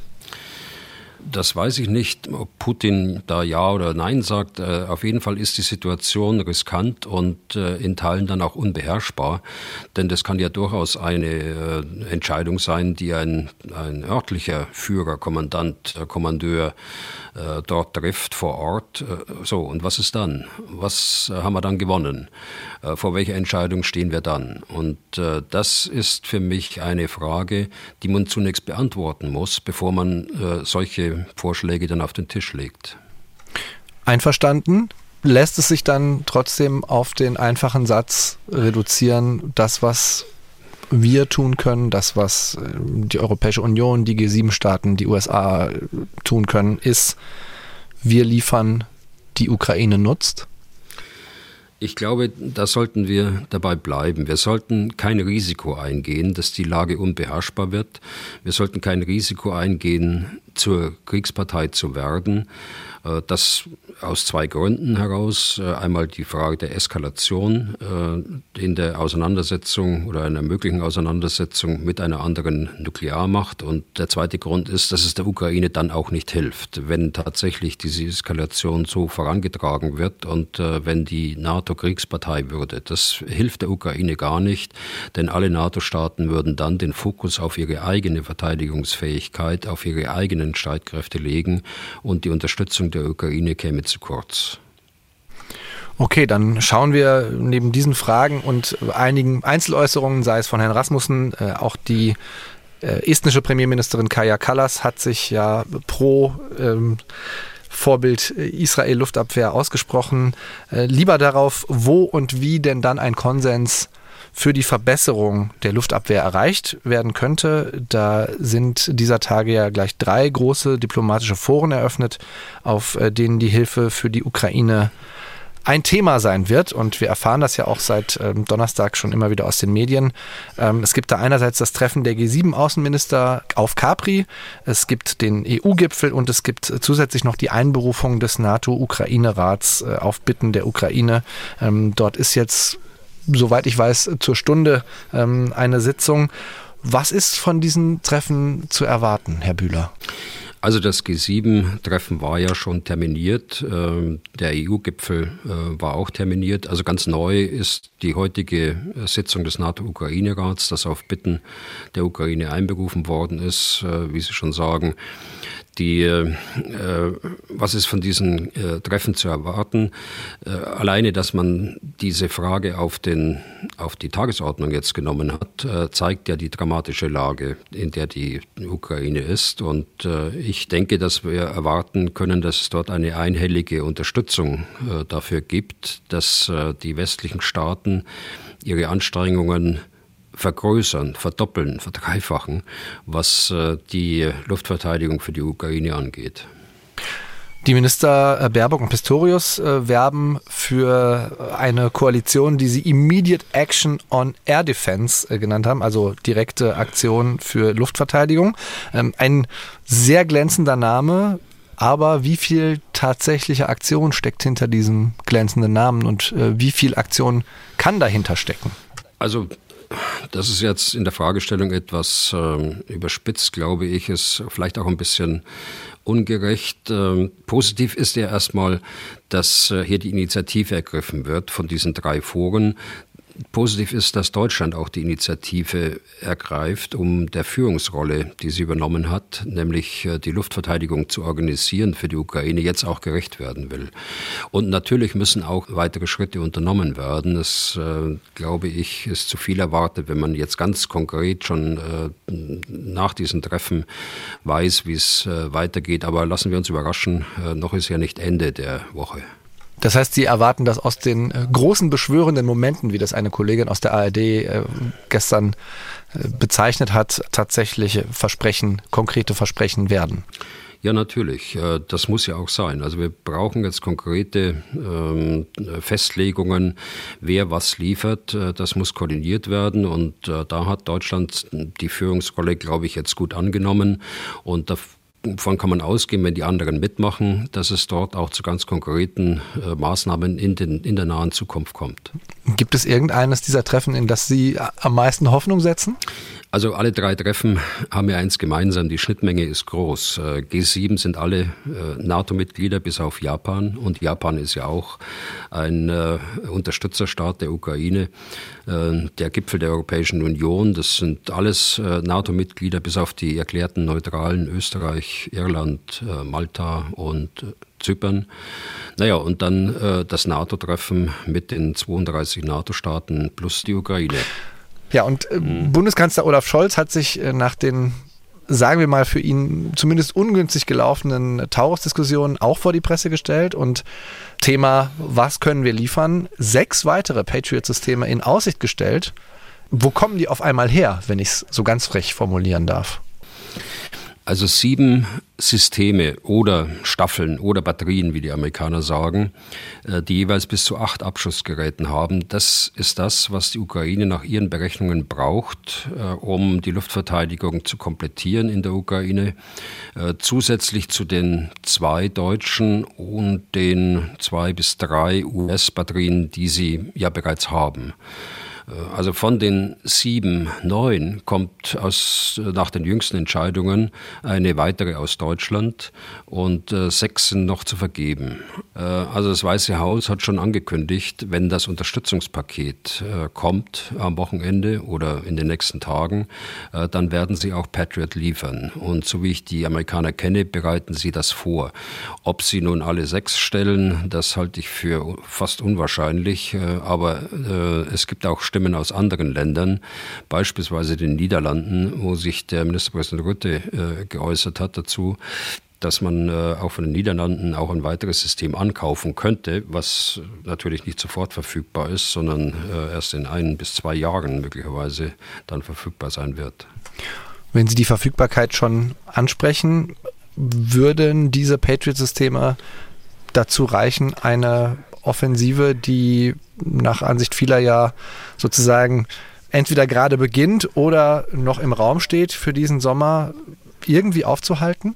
Das weiß ich nicht, ob Putin da Ja oder Nein sagt. Äh, auf jeden Fall ist die Situation riskant und äh, in Teilen dann auch unbeherrschbar. Denn das kann ja durchaus eine äh, Entscheidung sein, die ein, ein örtlicher Führer, Kommandant, äh, Kommandeur äh, dort trifft vor Ort. Äh, so, und was ist dann? Was äh, haben wir dann gewonnen? Äh, vor welcher Entscheidung stehen wir dann? Und äh, das ist für mich eine Frage, die man zunächst beantworten muss, bevor man äh, solche Vorschläge dann auf den Tisch legt. Einverstanden. Lässt es sich dann trotzdem auf den einfachen Satz reduzieren, das, was wir tun können, das, was die Europäische Union, die G sieben Staaten, die U S A tun können, ist, wir liefern, die Ukraine nutzt? Ich glaube, da sollten wir dabei bleiben. Wir sollten kein Risiko eingehen, dass die Lage unbeherrschbar wird. Wir sollten kein Risiko eingehen, zur Kriegspartei zu werden. Das aus zwei Gründen heraus. Einmal die Frage der Eskalation in der Auseinandersetzung oder einer möglichen Auseinandersetzung mit einer anderen Nuklearmacht. Und der zweite Grund ist, dass es der Ukraine dann auch nicht hilft, wenn tatsächlich diese Eskalation so vorangetragen wird und wenn die NATO Kriegspartei würde. Das hilft der Ukraine gar nicht, denn alle NATO-Staaten würden dann den Fokus auf ihre eigene Verteidigungsfähigkeit, auf ihre eigenen Streitkräfte legen und die Unterstützung der Ukraine käme zu kurz. Okay, dann schauen wir neben diesen Fragen und einigen Einzeläußerungen, sei es von Herrn Rasmussen, äh, auch die äh, estnische Premierministerin Kaja Kallas hat sich ja pro ähm, Vorbild Israel-Luftabwehr ausgesprochen. Äh, lieber darauf, wo und wie denn dann ein Konsens für die Verbesserung der Luftabwehr erreicht werden könnte. Da sind dieser Tage ja gleich drei große diplomatische Foren eröffnet, auf äh, denen die Hilfe für die Ukraine ein Thema sein wird, und wir erfahren das ja auch seit ähm, Donnerstag schon immer wieder aus den Medien. Ähm, es gibt da einerseits das Treffen der G sieben Außenminister auf Capri, es gibt den E U-Gipfel und es gibt zusätzlich noch die Einberufung des NATO-Ukraine-Rats äh, auf Bitten der Ukraine. Ähm, dort ist jetzt, soweit ich weiß, zur Stunde ähm, eine Sitzung. Was ist von diesen Treffen zu erwarten, Herr Bühler? Also das G sieben Treffen war ja schon terminiert, der E U-Gipfel war auch terminiert. Also ganz neu ist die heutige Sitzung des NATO-Ukraine-Rats, das auf Bitten der Ukraine einberufen worden ist, wie Sie schon sagen. Die, äh, was ist von diesen äh, Treffen zu erwarten? Äh, alleine, dass man diese Frage auf, den, auf die Tagesordnung jetzt genommen hat, äh, zeigt ja die dramatische Lage, in der die Ukraine ist. Und äh, ich denke, dass wir erwarten können, dass es dort eine einhellige Unterstützung äh, dafür gibt, dass äh, die westlichen Staaten ihre Anstrengungen vergrößern, verdoppeln, verdreifachen, was äh, die Luftverteidigung für die Ukraine angeht. Die Minister Baerbock und Pistorius äh, werben für eine Koalition, die sie Immediate Action on Air Defense äh, genannt haben, also direkte Aktion für Luftverteidigung. Ähm, ein sehr glänzender Name, aber wie viel tatsächliche Aktion steckt hinter diesem glänzenden Namen und äh, wie viel Aktion kann dahinter stecken? Also das ist jetzt in der Fragestellung etwas äh, überspitzt, glaube ich, ist vielleicht auch ein bisschen ungerecht. Ähm, positiv ist ja erstmal, dass äh, hier die Initiative ergriffen wird von diesen drei Foren. Positiv ist, dass Deutschland auch die Initiative ergreift, um der Führungsrolle, die sie übernommen hat, nämlich die Luftverteidigung zu organisieren für die Ukraine, jetzt auch gerecht werden will. Und natürlich müssen auch weitere Schritte unternommen werden. Das, äh, glaube ich, ist zu viel erwartet, wenn man jetzt ganz konkret schon äh, nach diesen Treffen weiß, wie es äh, weitergeht. Aber lassen wir uns überraschen, äh, noch ist ja nicht Ende der Woche. Das heißt, Sie erwarten, dass aus den äh, großen beschwörenden Momenten, wie das eine Kollegin aus der A R D äh, gestern äh, bezeichnet hat, tatsächlich Versprechen, konkrete Versprechen werden? Ja, natürlich. Das muss ja auch sein. Also wir brauchen jetzt konkrete ähm, Festlegungen, wer was liefert. Das muss koordiniert werden. Und äh, da hat Deutschland die Führungsrolle, glaube ich, jetzt gut angenommen. Und da Davon kann man ausgehen, wenn die anderen mitmachen, dass es dort auch zu ganz konkreten äh, Maßnahmen in, den, in der nahen Zukunft kommt. Gibt es irgendeines dieser Treffen, in das Sie am meisten Hoffnung setzen? Also alle drei Treffen haben ja eins gemeinsam, die Schnittmenge ist groß. G sieben sind alle NATO-Mitglieder bis auf Japan und Japan ist ja auch ein äh, Unterstützerstaat der Ukraine. Äh, der Gipfel der Europäischen Union, das sind alles äh, NATO-Mitglieder bis auf die erklärten Neutralen Österreich, Irland, äh, Malta und äh, Zypern. Naja, und dann äh, das NATO-Treffen mit den zweiunddreißig NATO-Staaten plus die Ukraine. Ja, und äh, mhm. Bundeskanzler Olaf Scholz hat sich äh, nach den, sagen wir mal, für ihn zumindest ungünstig gelaufenen Taurus-Diskussionen auch vor die Presse gestellt und Thema, was können wir liefern, sechs weitere Patriot-Systeme in Aussicht gestellt. Wo kommen die auf einmal her, wenn ich es so ganz frech formulieren darf? Also sieben Systeme oder Staffeln oder Batterien, wie die Amerikaner sagen, die jeweils bis zu acht Abschussgeräten haben. Das ist das, was die Ukraine nach ihren Berechnungen braucht, um die Luftverteidigung zu komplettieren in der Ukraine. Zusätzlich zu den zwei deutschen und den zwei bis drei U S-Batterien, die sie ja bereits haben. Also von den sieben, neun kommt aus, nach den jüngsten Entscheidungen eine weitere aus Deutschland und äh, sechs sind noch zu vergeben. Äh, also das Weiße Haus hat schon angekündigt, wenn das Unterstützungspaket äh, kommt am Wochenende oder in den nächsten Tagen, äh, dann werden sie auch Patriot liefern. Und so wie ich die Amerikaner kenne, bereiten sie das vor. Ob sie nun alle sechs stellen, das halte ich für fast unwahrscheinlich, äh, aber äh, es gibt auch Stimmen aus anderen Ländern, beispielsweise den Niederlanden, wo sich der Ministerpräsident Rutte äh, geäußert hat dazu, dass man äh, auch von den Niederlanden auch ein weiteres System ankaufen könnte, was natürlich nicht sofort verfügbar ist, sondern äh, erst in ein bis zwei Jahren möglicherweise dann verfügbar sein wird. Wenn Sie die Verfügbarkeit schon ansprechen, würden diese Patriot-Systeme dazu reichen, eine Offensive, die nach Ansicht vieler ja sozusagen entweder gerade beginnt oder noch im Raum steht für diesen Sommer, irgendwie aufzuhalten?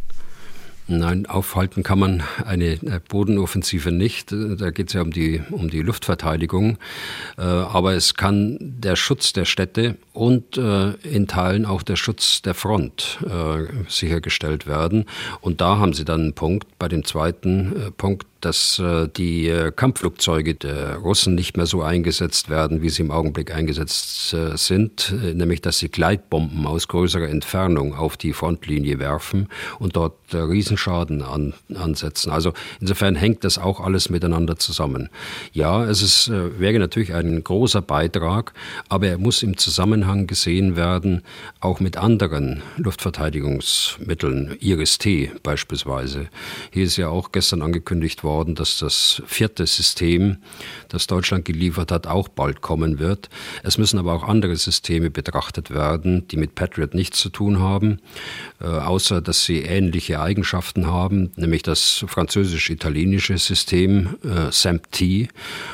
Nein, aufhalten kann man eine Bodenoffensive nicht. Da geht es ja um die, um die Luftverteidigung. Aber es kann der Schutz der Städte und in Teilen auch der Schutz der Front sichergestellt werden. Und da haben Sie dann einen Punkt bei dem zweiten Punkt, dass die Kampfflugzeuge der Russen nicht mehr so eingesetzt werden, wie sie im Augenblick eingesetzt sind, nämlich dass sie Gleitbomben aus größerer Entfernung auf die Frontlinie werfen und dort Riesenschaden an, ansetzen. Also insofern hängt das auch alles miteinander zusammen. Ja, es ist, wäre natürlich ein großer Beitrag, aber er muss im Zusammenhang gesehen werden, auch mit anderen Luftverteidigungsmitteln, I R I S-T beispielsweise. Hier ist ja auch gestern angekündigt worden, dass das vierte System, das Deutschland geliefert hat, auch bald kommen wird. Es müssen aber auch andere Systeme betrachtet werden, die mit Patriot nichts zu tun haben, äh, außer dass sie ähnliche Eigenschaften haben, nämlich das französisch-italienische System äh, S A M P T.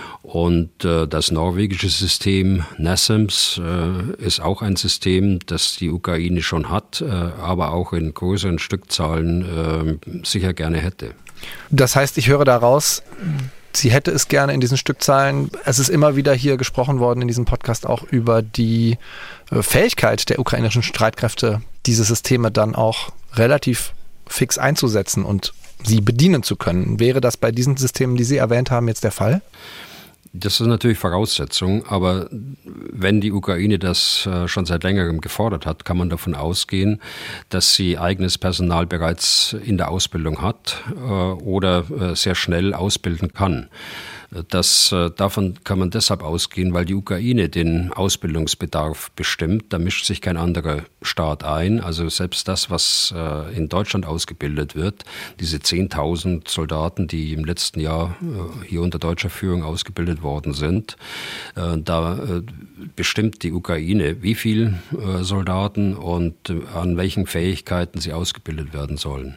Und äh, das norwegische System NASAMS äh, ist auch ein System, das die Ukraine schon hat, äh, aber auch in größeren Stückzahlen äh, sicher gerne hätte. Das heißt, ich höre daraus, sie hätte es gerne in diesen Stückzahlen. Es ist immer wieder hier gesprochen worden in diesem Podcast auch über die äh, Fähigkeit der ukrainischen Streitkräfte, diese Systeme dann auch relativ fix einzusetzen und sie bedienen zu können. Wäre das bei diesen Systemen, die Sie erwähnt haben, jetzt der Fall? Das ist natürlich Voraussetzung, aber wenn die Ukraine das schon seit längerem gefordert hat, kann man davon ausgehen, dass sie eigenes Personal bereits in der Ausbildung hat oder sehr schnell ausbilden kann. Das, davon kann man deshalb ausgehen, weil die Ukraine den Ausbildungsbedarf bestimmt. Da mischt sich kein anderer Staat ein. Also selbst das, was in Deutschland ausgebildet wird, diese zehntausend Soldaten, die im letzten Jahr hier unter deutscher Führung ausgebildet worden sind, da bestimmt die Ukraine, wie viele Soldaten und an welchen Fähigkeiten sie ausgebildet werden sollen.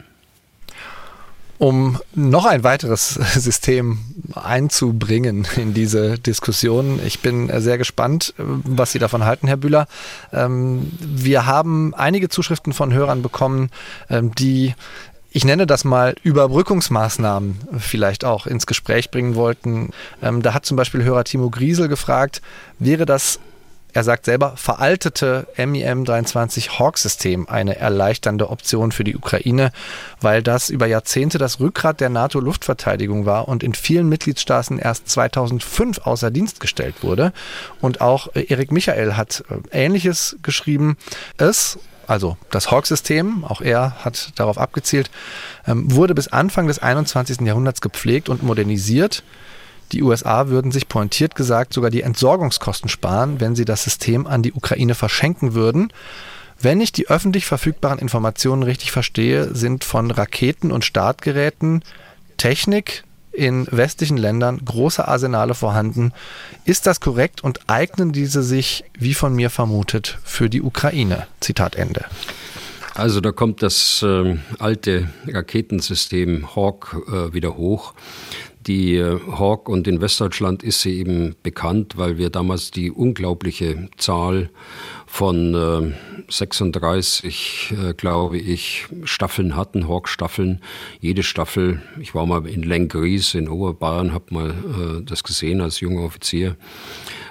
Um noch ein weiteres System einzubringen in diese Diskussion. Ich bin sehr gespannt, was Sie davon halten, Herr Bühler. Wir haben einige Zuschriften von Hörern bekommen, die, ich nenne das mal, Überbrückungsmaßnahmen vielleicht auch ins Gespräch bringen wollten. Da hat zum Beispiel Hörer Timo Griesel gefragt, wäre das, er sagt selber, veraltete M I M dreiundzwanzig Hawk-System eine erleichternde Option für die Ukraine, weil das über Jahrzehnte das Rückgrat der NATO-Luftverteidigung war und in vielen Mitgliedstaaten erst zweitausendfünf außer Dienst gestellt wurde. Und auch Erik Michael hat Ähnliches geschrieben. Es, also das Hawk-System, auch er hat darauf abgezielt, wurde bis Anfang des einundzwanzigsten Jahrhunderts gepflegt und modernisiert. Die U S A würden sich pointiert gesagt sogar die Entsorgungskosten sparen, wenn sie das System an die Ukraine verschenken würden. Wenn ich die öffentlich verfügbaren Informationen richtig verstehe, sind von Raketen und Startgeräten Technik in westlichen Ländern große Arsenale vorhanden. Ist das korrekt und eignen diese sich, wie von mir vermutet, für die Ukraine? Zitat Ende. Also da kommt das äh, alte Raketensystem Hawk äh, wieder hoch. Die äh, Hawk, und in Westdeutschland ist sie eben bekannt, weil wir damals die unglaubliche Zahl von äh, sechsunddreißig, äh, glaube ich, Staffeln hatten, Hawk-Staffeln. Jede Staffel, ich war mal in Lenggries in Oberbayern, habe mal äh, das gesehen als junger Offizier.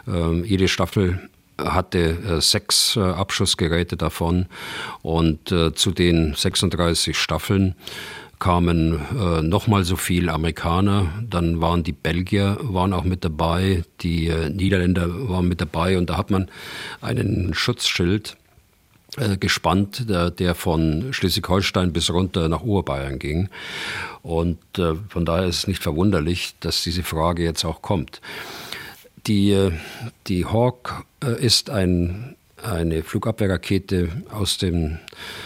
Äh, jede Staffel hatte äh, sechs äh, Abschussgeräte davon und äh, zu den sechsunddreißig Staffeln kamen äh, nochmal so viel Amerikaner, dann waren die Belgier waren auch mit dabei, die äh, Niederländer waren mit dabei und da hat man einen Schutzschild äh, gespannt, der, der von Schleswig-Holstein bis runter nach Oberbayern ging und äh, von daher ist es nicht verwunderlich, dass diese Frage jetzt auch kommt. Die, die Hawk ist ein, eine Flugabwehrrakete aus den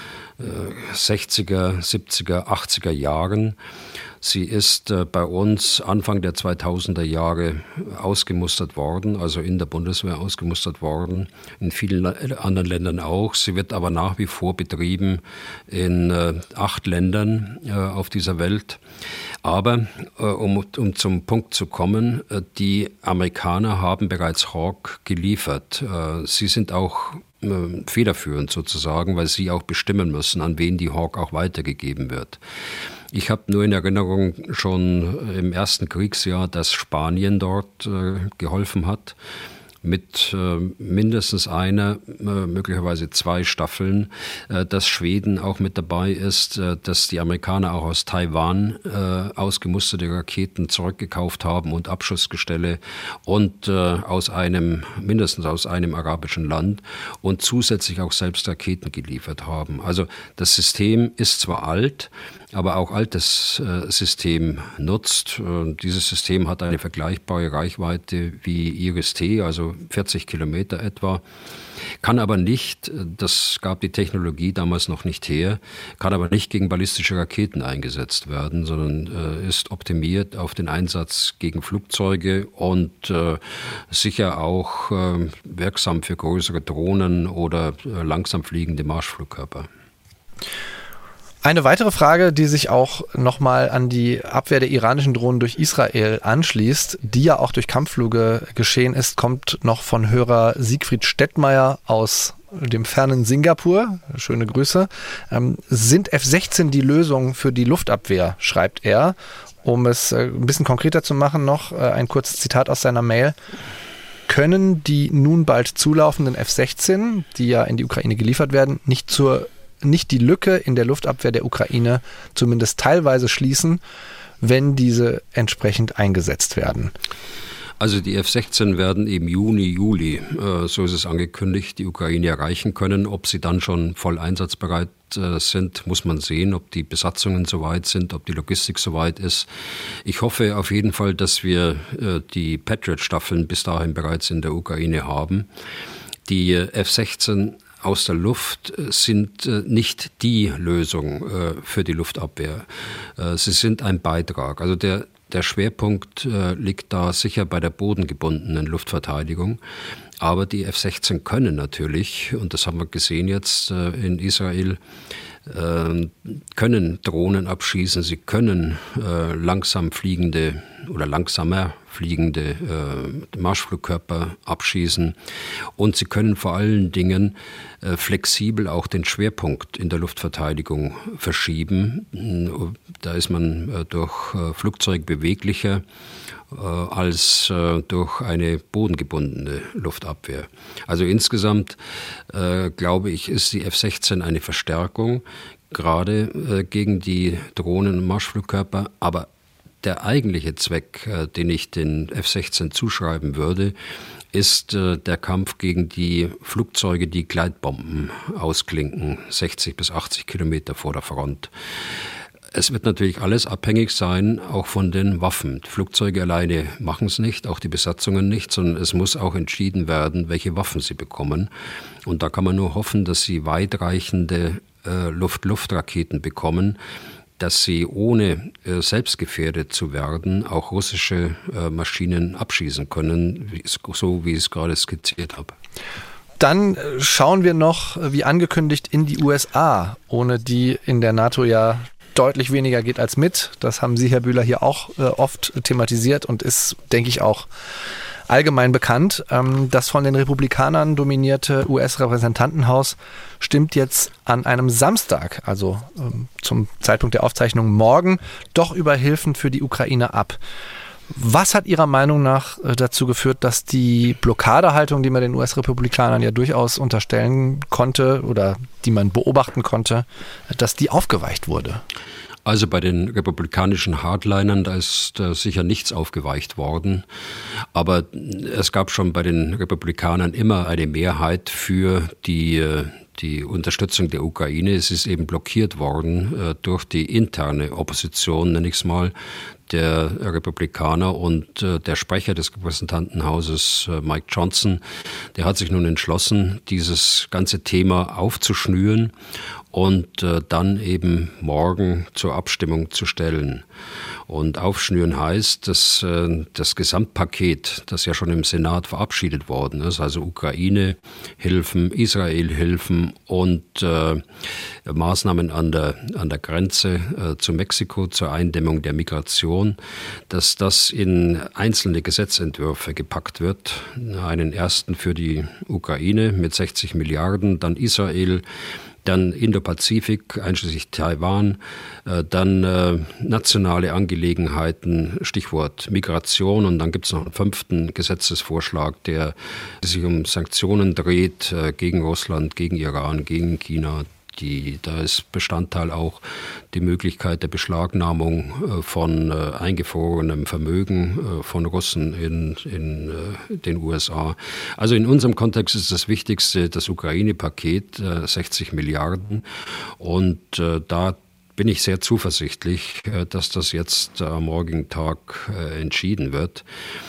sechziger, siebziger, achtziger Jahren. Sie ist bei uns Anfang der zweitausender Jahre ausgemustert worden, also in der Bundeswehr ausgemustert worden, in vielen anderen Ländern auch. Sie wird aber nach wie vor betrieben in acht Ländern auf dieser Welt. Aber um, um zum Punkt zu kommen, die Amerikaner haben bereits Hawk geliefert. Sie sind auch federführend sozusagen, weil sie auch bestimmen müssen, an wen die Hawk auch weitergegeben wird. Ich habe nur in Erinnerung schon im ersten Kriegsjahr, dass Spanien dort äh, geholfen hat, mit äh, mindestens einer, äh, möglicherweise zwei Staffeln, äh, dass Schweden auch mit dabei ist, äh, dass die Amerikaner auch aus Taiwan äh, ausgemusterte Raketen zurückgekauft haben und Abschussgestelle und äh, aus einem, mindestens aus einem arabischen Land und zusätzlich auch selbst Raketen geliefert haben. Also das System ist zwar alt, aber auch altes äh, System nutzt. Äh, dieses System hat eine vergleichbare Reichweite wie Iris-T, also vierzig Kilometer etwa, kann aber nicht, das gab die Technologie damals noch nicht her, kann aber nicht gegen ballistische Raketen eingesetzt werden, sondern äh, ist optimiert auf den Einsatz gegen Flugzeuge und äh, sicher auch äh, wirksam für größere Drohnen oder äh, langsam fliegende Marschflugkörper. Eine weitere Frage, die sich auch nochmal an die Abwehr der iranischen Drohnen durch Israel anschließt, die ja auch durch Kampfflüge geschehen ist, kommt noch von Hörer Siegfried Stettmeier aus dem fernen Singapur. Schöne Grüße. Ähm, sind F sechzehn die Lösung für die Luftabwehr, schreibt er. Um es äh, ein bisschen konkreter zu machen noch, äh, ein kurzes Zitat aus seiner Mail. Können die nun bald zulaufenden F sechzehn, die ja in die Ukraine geliefert werden, nicht zur nicht die Lücke in der Luftabwehr der Ukraine zumindest teilweise schließen, wenn diese entsprechend eingesetzt werden? Also die F sechzehn werden im Juni, Juli, äh, so ist es angekündigt, die Ukraine erreichen können. Ob sie dann schon voll einsatzbereit äh, sind, muss man sehen, ob die Besatzungen soweit sind, ob die Logistik soweit ist. Ich hoffe auf jeden Fall, dass wir äh, die Patriot-Staffeln bis dahin bereits in der Ukraine haben. Die äh, F sechzehn aus der Luft sind nicht die Lösung für die Luftabwehr. Sie sind ein Beitrag. Also der, der Schwerpunkt liegt da sicher bei der bodengebundenen Luftverteidigung. Aber die F sechzehn können natürlich, und das haben wir gesehen jetzt in Israel, können Drohnen abschießen, sie können langsam fliegende oder langsamer fliegende äh, Marschflugkörper abschießen und sie können vor allen Dingen äh, flexibel auch den Schwerpunkt in der Luftverteidigung verschieben. Da ist man äh, durch äh, Flugzeug beweglicher äh, als äh, durch eine bodengebundene Luftabwehr. Also insgesamt äh, glaube ich, ist die F sechzehn eine Verstärkung, gerade äh, gegen die Drohnen- und Marschflugkörper, aber der eigentliche Zweck, äh, den ich den F sechzehn zuschreiben würde, ist äh, der Kampf gegen die Flugzeuge, die Gleitbomben ausklinken, sechzig bis achtzig Kilometer vor der Front. Es wird natürlich alles abhängig sein, auch von den Waffen. Die Flugzeuge alleine machen es nicht, auch die Besatzungen nicht, sondern es muss auch entschieden werden, welche Waffen sie bekommen. Und da kann man nur hoffen, dass sie weitreichende äh, Luft-Luft-Raketen bekommen, dass sie ohne äh, selbst gefährdet zu werden auch russische äh, Maschinen abschießen können, wie, so wie ich es gerade skizziert habe. Dann schauen wir noch, wie angekündigt, in die U S A, ohne die in der NATO ja deutlich weniger geht als mit. Das haben Sie, Herr Bühler, hier auch äh, oft thematisiert und ist, denke ich, auch allgemein bekannt. Ähm, das von den Republikanern dominierte U S-Repräsentantenhaus stimmt jetzt an einem Samstag, also ähm, zum Zeitpunkt der Aufzeichnung morgen, doch über Hilfen für die Ukraine ab. Was hat Ihrer Meinung nach dazu geführt, dass die Blockadehaltung, die man den U S-Republikanern ja durchaus unterstellen konnte oder die man beobachten konnte, dass die aufgeweicht wurde? Also bei den republikanischen Hardlinern, da ist äh, sicher nichts aufgeweicht worden. Aber es gab schon bei den Republikanern immer eine Mehrheit für die, äh, die Unterstützung der Ukraine. Es ist eben blockiert worden äh, durch die interne Opposition, nenne ich es mal, der Republikaner. Und äh, der Sprecher des Repräsentantenhauses, äh, Mike Johnson, der hat sich nun entschlossen, dieses ganze Thema aufzuschnüren und äh, dann eben morgen zur Abstimmung zu stellen. Und aufschnüren heißt, dass äh, das Gesamtpaket, das ja schon im Senat verabschiedet worden ist, also Ukraine-Hilfen, Israel-Hilfen und äh, Maßnahmen an der, an der Grenze äh, zu Mexiko zur Eindämmung der Migration, dass das in einzelne Gesetzentwürfe gepackt wird. Einen ersten für die Ukraine mit sechzig Milliarden, dann Israel, dann Indo-Pazifik, einschließlich Taiwan, äh, dann äh, nationale Angelegenheiten, Stichwort Migration, und dann gibt es noch einen fünften Gesetzesvorschlag, der sich um Sanktionen dreht äh, gegen Russland, gegen Iran, gegen China. Die, da ist Bestandteil auch die Möglichkeit der Beschlagnahmung äh, von äh, eingefrorenem Vermögen äh, von Russen in, in äh, den U S A. Also in unserem Kontext ist das Wichtigste das Ukraine-Paket, äh, sechzig Milliarden. Und äh, da bin ich sehr zuversichtlich, äh, dass das jetzt am morgigen Tag äh, entschieden wird.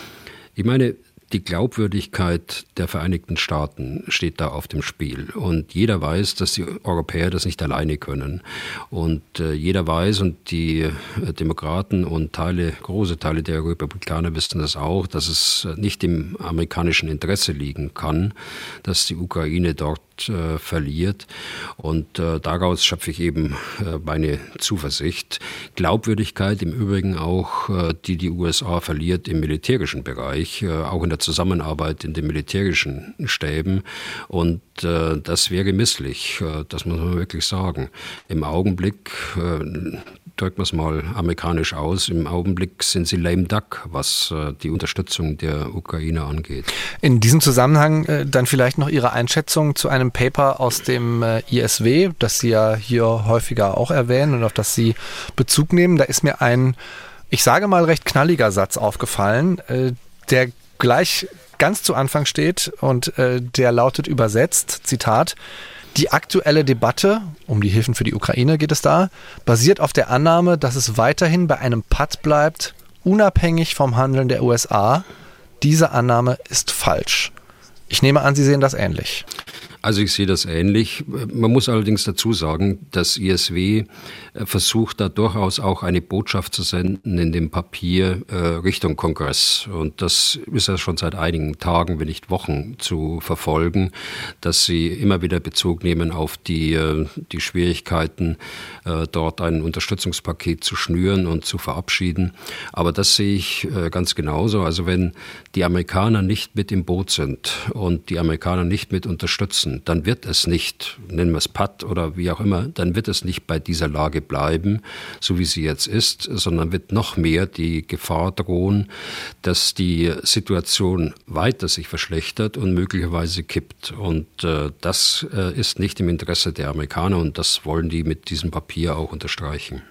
Ich meine, die Glaubwürdigkeit der Vereinigten Staaten steht da auf dem Spiel. Und jeder weiß, dass die Europäer das nicht alleine können. Und äh, jeder weiß, und die äh, Demokraten und Teile, große Teile der Republikaner wissen das auch, dass es nicht im amerikanischen Interesse liegen kann, dass die Ukraine dort äh, verliert. Und äh, daraus schöpfe ich eben äh, meine Zuversicht. Glaubwürdigkeit im Übrigen auch, äh, die die U S A verliert im militärischen Bereich, äh, auch in der Zusammenarbeit in den militärischen Stäben. Und äh, das wäre misslich, äh, das muss man wirklich sagen. Im Augenblick, äh, drücken wir es mal amerikanisch aus, im Augenblick sind sie lame duck, was äh, die Unterstützung der Ukraine angeht. In diesem Zusammenhang äh, dann vielleicht noch Ihre Einschätzung zu einem Paper aus dem äh, I S W, das Sie ja hier häufiger auch erwähnen und auf das Sie Bezug nehmen. Da ist mir ein, ich sage mal, recht knalliger Satz aufgefallen, äh, der gleich ganz zu Anfang steht und äh, der lautet übersetzt, Zitat: Die aktuelle Debatte, um die Hilfen für die Ukraine geht es da, basiert auf der Annahme, dass es weiterhin bei einem Patt bleibt, unabhängig vom Handeln der U S A. Diese Annahme ist falsch. Ich nehme an, Sie sehen das ähnlich. Also ich sehe das ähnlich. Man muss allerdings dazu sagen, das I S W versucht da durchaus auch eine Botschaft zu senden in dem Papier äh, Richtung Kongress. Und das ist ja schon seit einigen Tagen, wenn nicht Wochen, zu verfolgen, dass sie immer wieder Bezug nehmen auf die, äh, die Schwierigkeiten, äh, dort ein Unterstützungspaket zu schnüren und zu verabschieden. Aber das sehe ich äh, ganz genauso. Also wenn die Amerikaner nicht mit im Boot sind und die Amerikaner nicht mit unterstützen, dann wird es nicht, nennen wir es Patt oder wie auch immer, dann wird es nicht bei dieser Lage bleiben, so wie sie jetzt ist, sondern wird noch mehr die Gefahr drohen, dass die Situation weiter sich verschlechtert und möglicherweise kippt. Und äh, das äh, ist nicht im Interesse der Amerikaner, und das wollen die mit diesem Papier auch unterstreichen.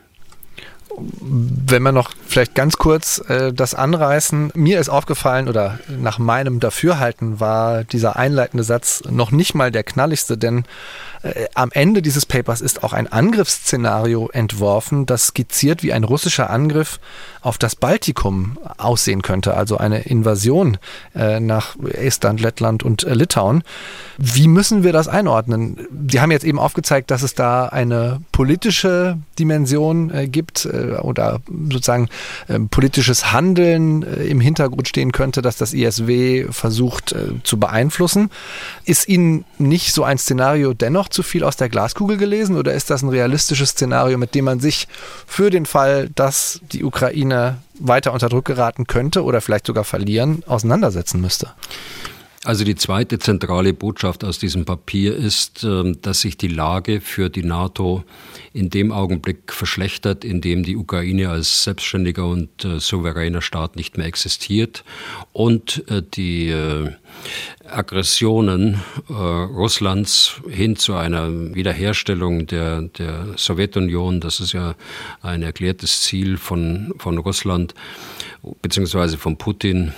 Wenn wir noch vielleicht ganz kurz äh, das anreißen, mir ist aufgefallen, oder nach meinem Dafürhalten war dieser einleitende Satz noch nicht mal der knalligste, denn äh, am Ende dieses Papers ist auch ein Angriffsszenario entworfen, das skizziert, wie ein russischer Angriff auf das Baltikum aussehen könnte, also eine Invasion äh, nach Estland, Lettland und äh, Litauen. Wie müssen wir das einordnen? Sie haben jetzt eben aufgezeigt, dass es da eine politische Dimension äh, gibt äh, oder sozusagen äh, politisches Handeln äh, im Hintergrund stehen könnte, dass das I S W versucht äh, zu beeinflussen. Ist Ihnen nicht so ein Szenario dennoch zu viel aus der Glaskugel gelesen, oder ist das ein realistisches Szenario, mit dem man sich für den Fall, dass die Ukraine weiter unter Druck geraten könnte oder vielleicht sogar verlieren, auseinandersetzen müsste? Also die zweite zentrale Botschaft aus diesem Papier ist, dass sich die Lage für die NATO in dem Augenblick verschlechtert, in dem die Ukraine als selbstständiger und souveräner Staat nicht mehr existiert und die Aggressionen Russlands hin zu einer Wiederherstellung der, der Sowjetunion, das ist ja ein erklärtes Ziel von, von Russland beziehungsweise von Putin.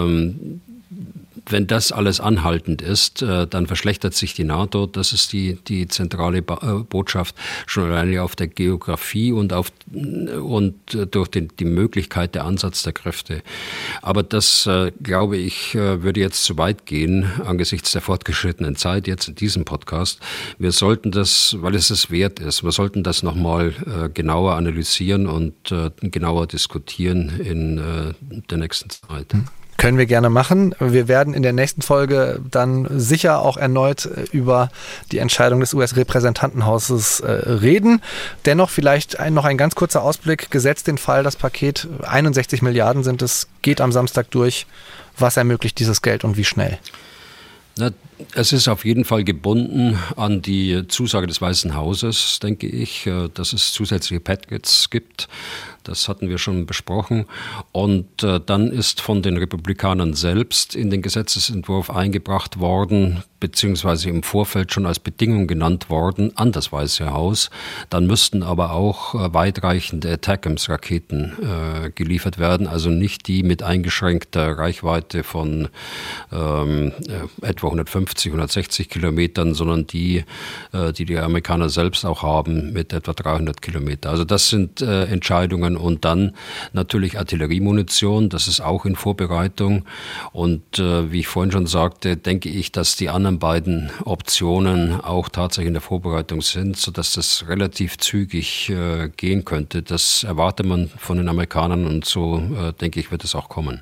Wenn das alles anhaltend ist, dann verschlechtert sich die NATO. Das ist die, die zentrale Botschaft, schon alleine auf der Geografie und, auf, und durch den, die Möglichkeit der Ansatz der Kräfte. Aber das, glaube ich, würde jetzt zu weit gehen angesichts der fortgeschrittenen Zeit jetzt in diesem Podcast. Wir sollten das, weil es es wert ist, wir sollten das nochmal genauer analysieren und genauer diskutieren in der nächsten Zeit. Können wir gerne machen. Wir werden in der nächsten Folge dann sicher auch erneut über die Entscheidung des U S-Repräsentantenhauses äh, reden. Dennoch vielleicht ein, noch ein ganz kurzer Ausblick. Gesetzt den Fall, das Paket, einundsechzig Milliarden sind es, geht am Samstag durch. Was ermöglicht dieses Geld und wie schnell? Na, es ist auf jeden Fall gebunden an die Zusage des Weißen Hauses, denke ich, dass es zusätzliche Packets gibt. Das hatten wir schon besprochen. Und äh, dann ist von den Republikanern selbst in den Gesetzesentwurf eingebracht worden, beziehungsweise im Vorfeld schon als Bedingung genannt worden an das Weiße Haus. Dann müssten aber auch äh, weitreichende ATACMS-Raketen äh, geliefert werden, also nicht die mit eingeschränkter Reichweite von ähm, äh, etwa hundertfünfzig, hundertsechzig Kilometern, sondern die, äh, die die Amerikaner selbst auch haben, mit etwa dreihundert Kilometer. Also das sind äh, Entscheidungen. Und dann natürlich Artilleriemunition, das ist auch in Vorbereitung. Und äh, wie ich vorhin schon sagte, denke ich, dass die anderen beiden Optionen auch tatsächlich in der Vorbereitung sind, sodass das relativ zügig äh, gehen könnte. Das erwartet man von den Amerikanern und so, äh, denke ich, wird es auch kommen.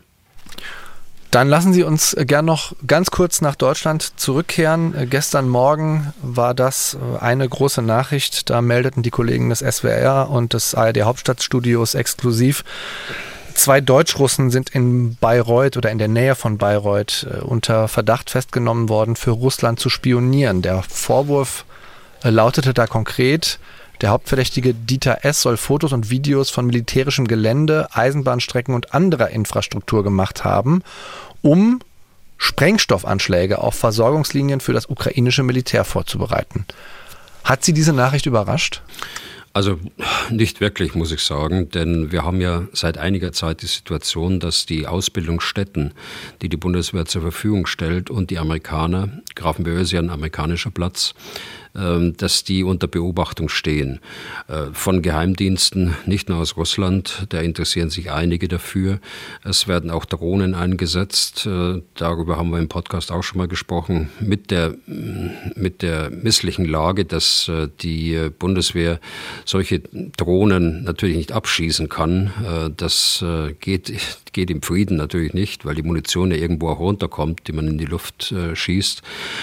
Dann lassen Sie uns gern noch ganz kurz nach Deutschland zurückkehren. Gestern Morgen war das eine große Nachricht. Da meldeten die Kollegen des S W R und des A R D Hauptstadtstudios exklusiv. Zwei Deutschrussen sind in Bayreuth oder in der Nähe von Bayreuth unter Verdacht festgenommen worden, für Russland zu spionieren. Der Vorwurf lautete da konkret: Der Hauptverdächtige Dieter S. soll Fotos und Videos von militärischem Gelände, Eisenbahnstrecken und anderer Infrastruktur gemacht haben, um Sprengstoffanschläge auf Versorgungslinien für das ukrainische Militär vorzubereiten. Hat Sie diese Nachricht überrascht? Also nicht wirklich, muss ich sagen, denn wir haben ja seit einiger Zeit die Situation, dass die Ausbildungsstätten, die die Bundeswehr zur Verfügung stellt, und die Amerikaner, Grafenwöhr ist ja ein amerikanischer Platz, dass die unter Beobachtung stehen. Von Geheimdiensten, nicht nur aus Russland, da interessieren sich einige dafür. Es werden auch Drohnen eingesetzt. Darüber haben wir im Podcast auch schon mal gesprochen. Mit der, mit der misslichen Lage, dass die Bundeswehr solche Drohnen natürlich nicht abschießen kann. Das geht, geht im Frieden natürlich nicht, weil die Munition ja irgendwo auch runterkommt, die man in die Luft schießt,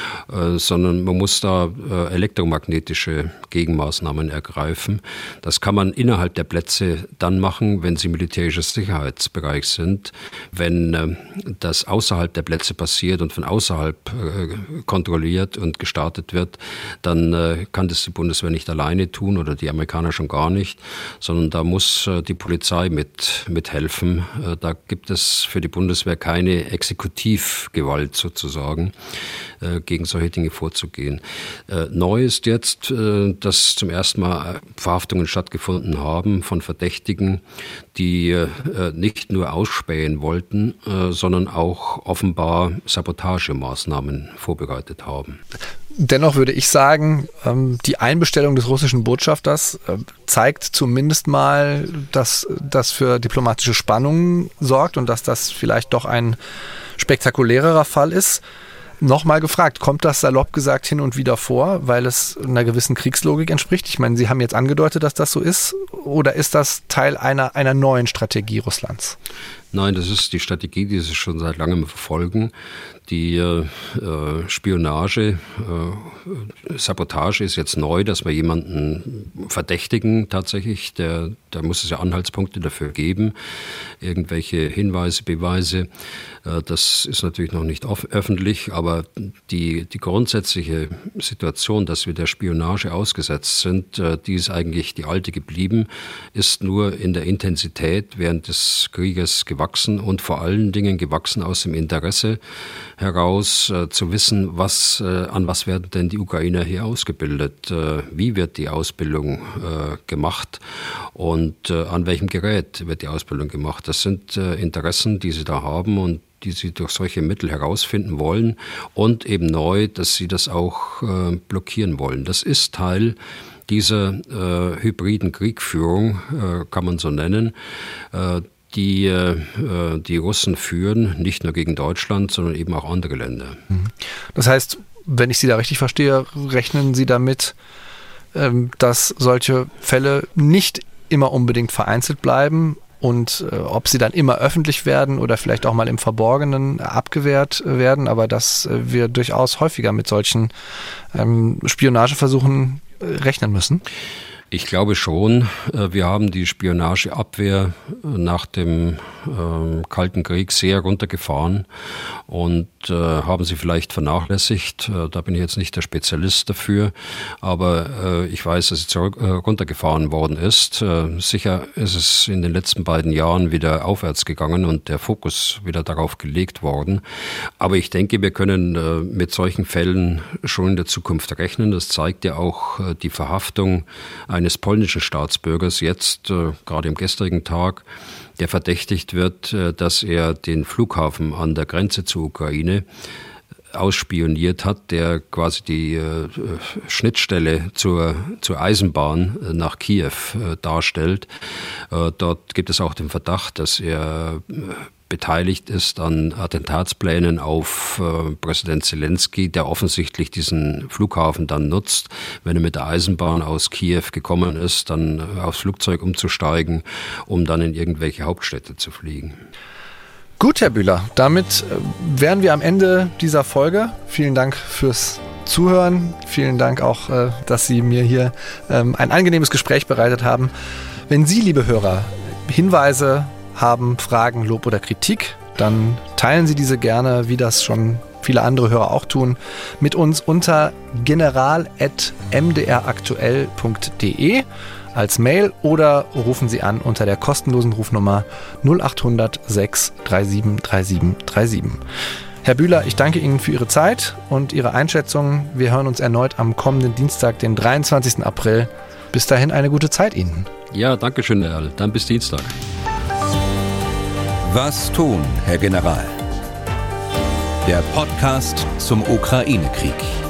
sondern man muss da elektromagnetische Gegenmaßnahmen ergreifen. Das kann man innerhalb der Plätze dann machen, wenn sie militärisches Sicherheitsbereich sind. Wenn äh, das außerhalb der Plätze passiert und von außerhalb äh, kontrolliert und gestartet wird, dann äh, kann das die Bundeswehr nicht alleine tun oder die Amerikaner schon gar nicht, sondern da muss äh, die Polizei mit, mithelfen. Äh, da gibt es für die Bundeswehr keine Exekutivgewalt sozusagen, äh, gegen solche Dinge vorzugehen. Äh, Neu ist jetzt, dass zum ersten Mal Verhaftungen stattgefunden haben von Verdächtigen, die nicht nur ausspähen wollten, sondern auch offenbar Sabotagemaßnahmen vorbereitet haben. Dennoch würde ich sagen, die Einbestellung des russischen Botschafters zeigt zumindest mal, dass das für diplomatische Spannungen sorgt und dass das vielleicht doch ein spektakulärerer Fall ist. Nochmal gefragt, kommt das salopp gesagt hin und wieder vor, weil es einer gewissen Kriegslogik entspricht? Ich meine, Sie haben jetzt angedeutet, dass das so ist. Oder ist das Teil einer, einer neuen Strategie Russlands? Nein, das ist die Strategie, die sie schon seit langem verfolgen. Die äh, Spionage, äh, Sabotage ist jetzt neu, dass wir jemanden verdächtigen tatsächlich. Der, da muss es ja Anhaltspunkte dafür geben, irgendwelche Hinweise, Beweise. Äh, das ist natürlich noch nicht off- öffentlich, aber die, die grundsätzliche Situation, dass wir der Spionage ausgesetzt sind, äh, die ist eigentlich die alte geblieben, ist nur in der Intensität während des Krieges gewachsen und vor allen Dingen gewachsen aus dem Interesse heraus, äh, zu wissen, was, äh, an was werden denn die Ukrainer hier ausgebildet, äh, wie wird die Ausbildung äh, gemacht und äh, an welchem Gerät wird die Ausbildung gemacht. Das sind äh, Interessen, die sie da haben und die sie durch solche Mittel herausfinden wollen und eben neu, dass sie das auch äh, blockieren wollen. Das ist Teil dieser äh, hybriden Kriegführung, äh, kann man so nennen, äh, die äh, die Russen führen, nicht nur gegen Deutschland, sondern eben auch andere Länder. Das heißt, wenn ich Sie da richtig verstehe, rechnen Sie damit, ähm, dass solche Fälle nicht immer unbedingt vereinzelt bleiben und äh, ob sie dann immer öffentlich werden oder vielleicht auch mal im Verborgenen abgewehrt werden, aber dass äh, wir durchaus häufiger mit solchen ähm, Spionageversuchen äh, rechnen müssen? Ich glaube schon. Wir haben die Spionageabwehr nach dem äh, Kalten Krieg sehr runtergefahren und äh, haben sie vielleicht vernachlässigt. Da bin ich jetzt nicht der Spezialist dafür, aber äh, ich weiß, dass sie zurück, äh, runtergefahren worden ist. Äh, sicher ist es in den letzten beiden Jahren wieder aufwärts gegangen und der Fokus wieder darauf gelegt worden. Aber ich denke, wir können äh, mit solchen Fällen schon in der Zukunft rechnen. Das zeigt ja auch äh, die Verhaftung eines eines polnischen Staatsbürgers jetzt, äh, gerade am gestrigen Tag, der verdächtigt wird, äh, dass er den Flughafen an der Grenze zur Ukraine ausspioniert hat, der quasi die äh, Schnittstelle zur, zur Eisenbahn äh, nach Kiew äh, darstellt. Äh, dort gibt es auch den Verdacht, dass er äh, beteiligt ist an Attentatsplänen auf äh, Präsident Zelensky, der offensichtlich diesen Flughafen dann nutzt, wenn er mit der Eisenbahn aus Kiew gekommen ist, dann äh, aufs Flugzeug umzusteigen, um dann in irgendwelche Hauptstädte zu fliegen. Gut, Herr Bühler, damit wären wir am Ende dieser Folge. Vielen Dank fürs Zuhören. Vielen Dank auch, äh, dass Sie mir hier ähm, ein angenehmes Gespräch bereitet haben. Wenn Sie, liebe Hörer, Hinweise haben, Fragen, Lob oder Kritik, dann teilen Sie diese gerne, wie das schon viele andere Hörer auch tun, mit uns unter general at m d r aktuell punkt d e als Mail oder rufen Sie an unter der kostenlosen Rufnummer null acht hundert sechs drei sieben drei sieben drei sieben. Herr Bühler, ich danke Ihnen für Ihre Zeit und Ihre Einschätzung. Wir hören uns erneut am kommenden Dienstag, den dreiundzwanzigsten April. Bis dahin eine gute Zeit Ihnen. Ja, danke schön, Herr Erl. Dann bis Dienstag. Was tun, Herr General? Der Podcast zum Ukraine-Krieg.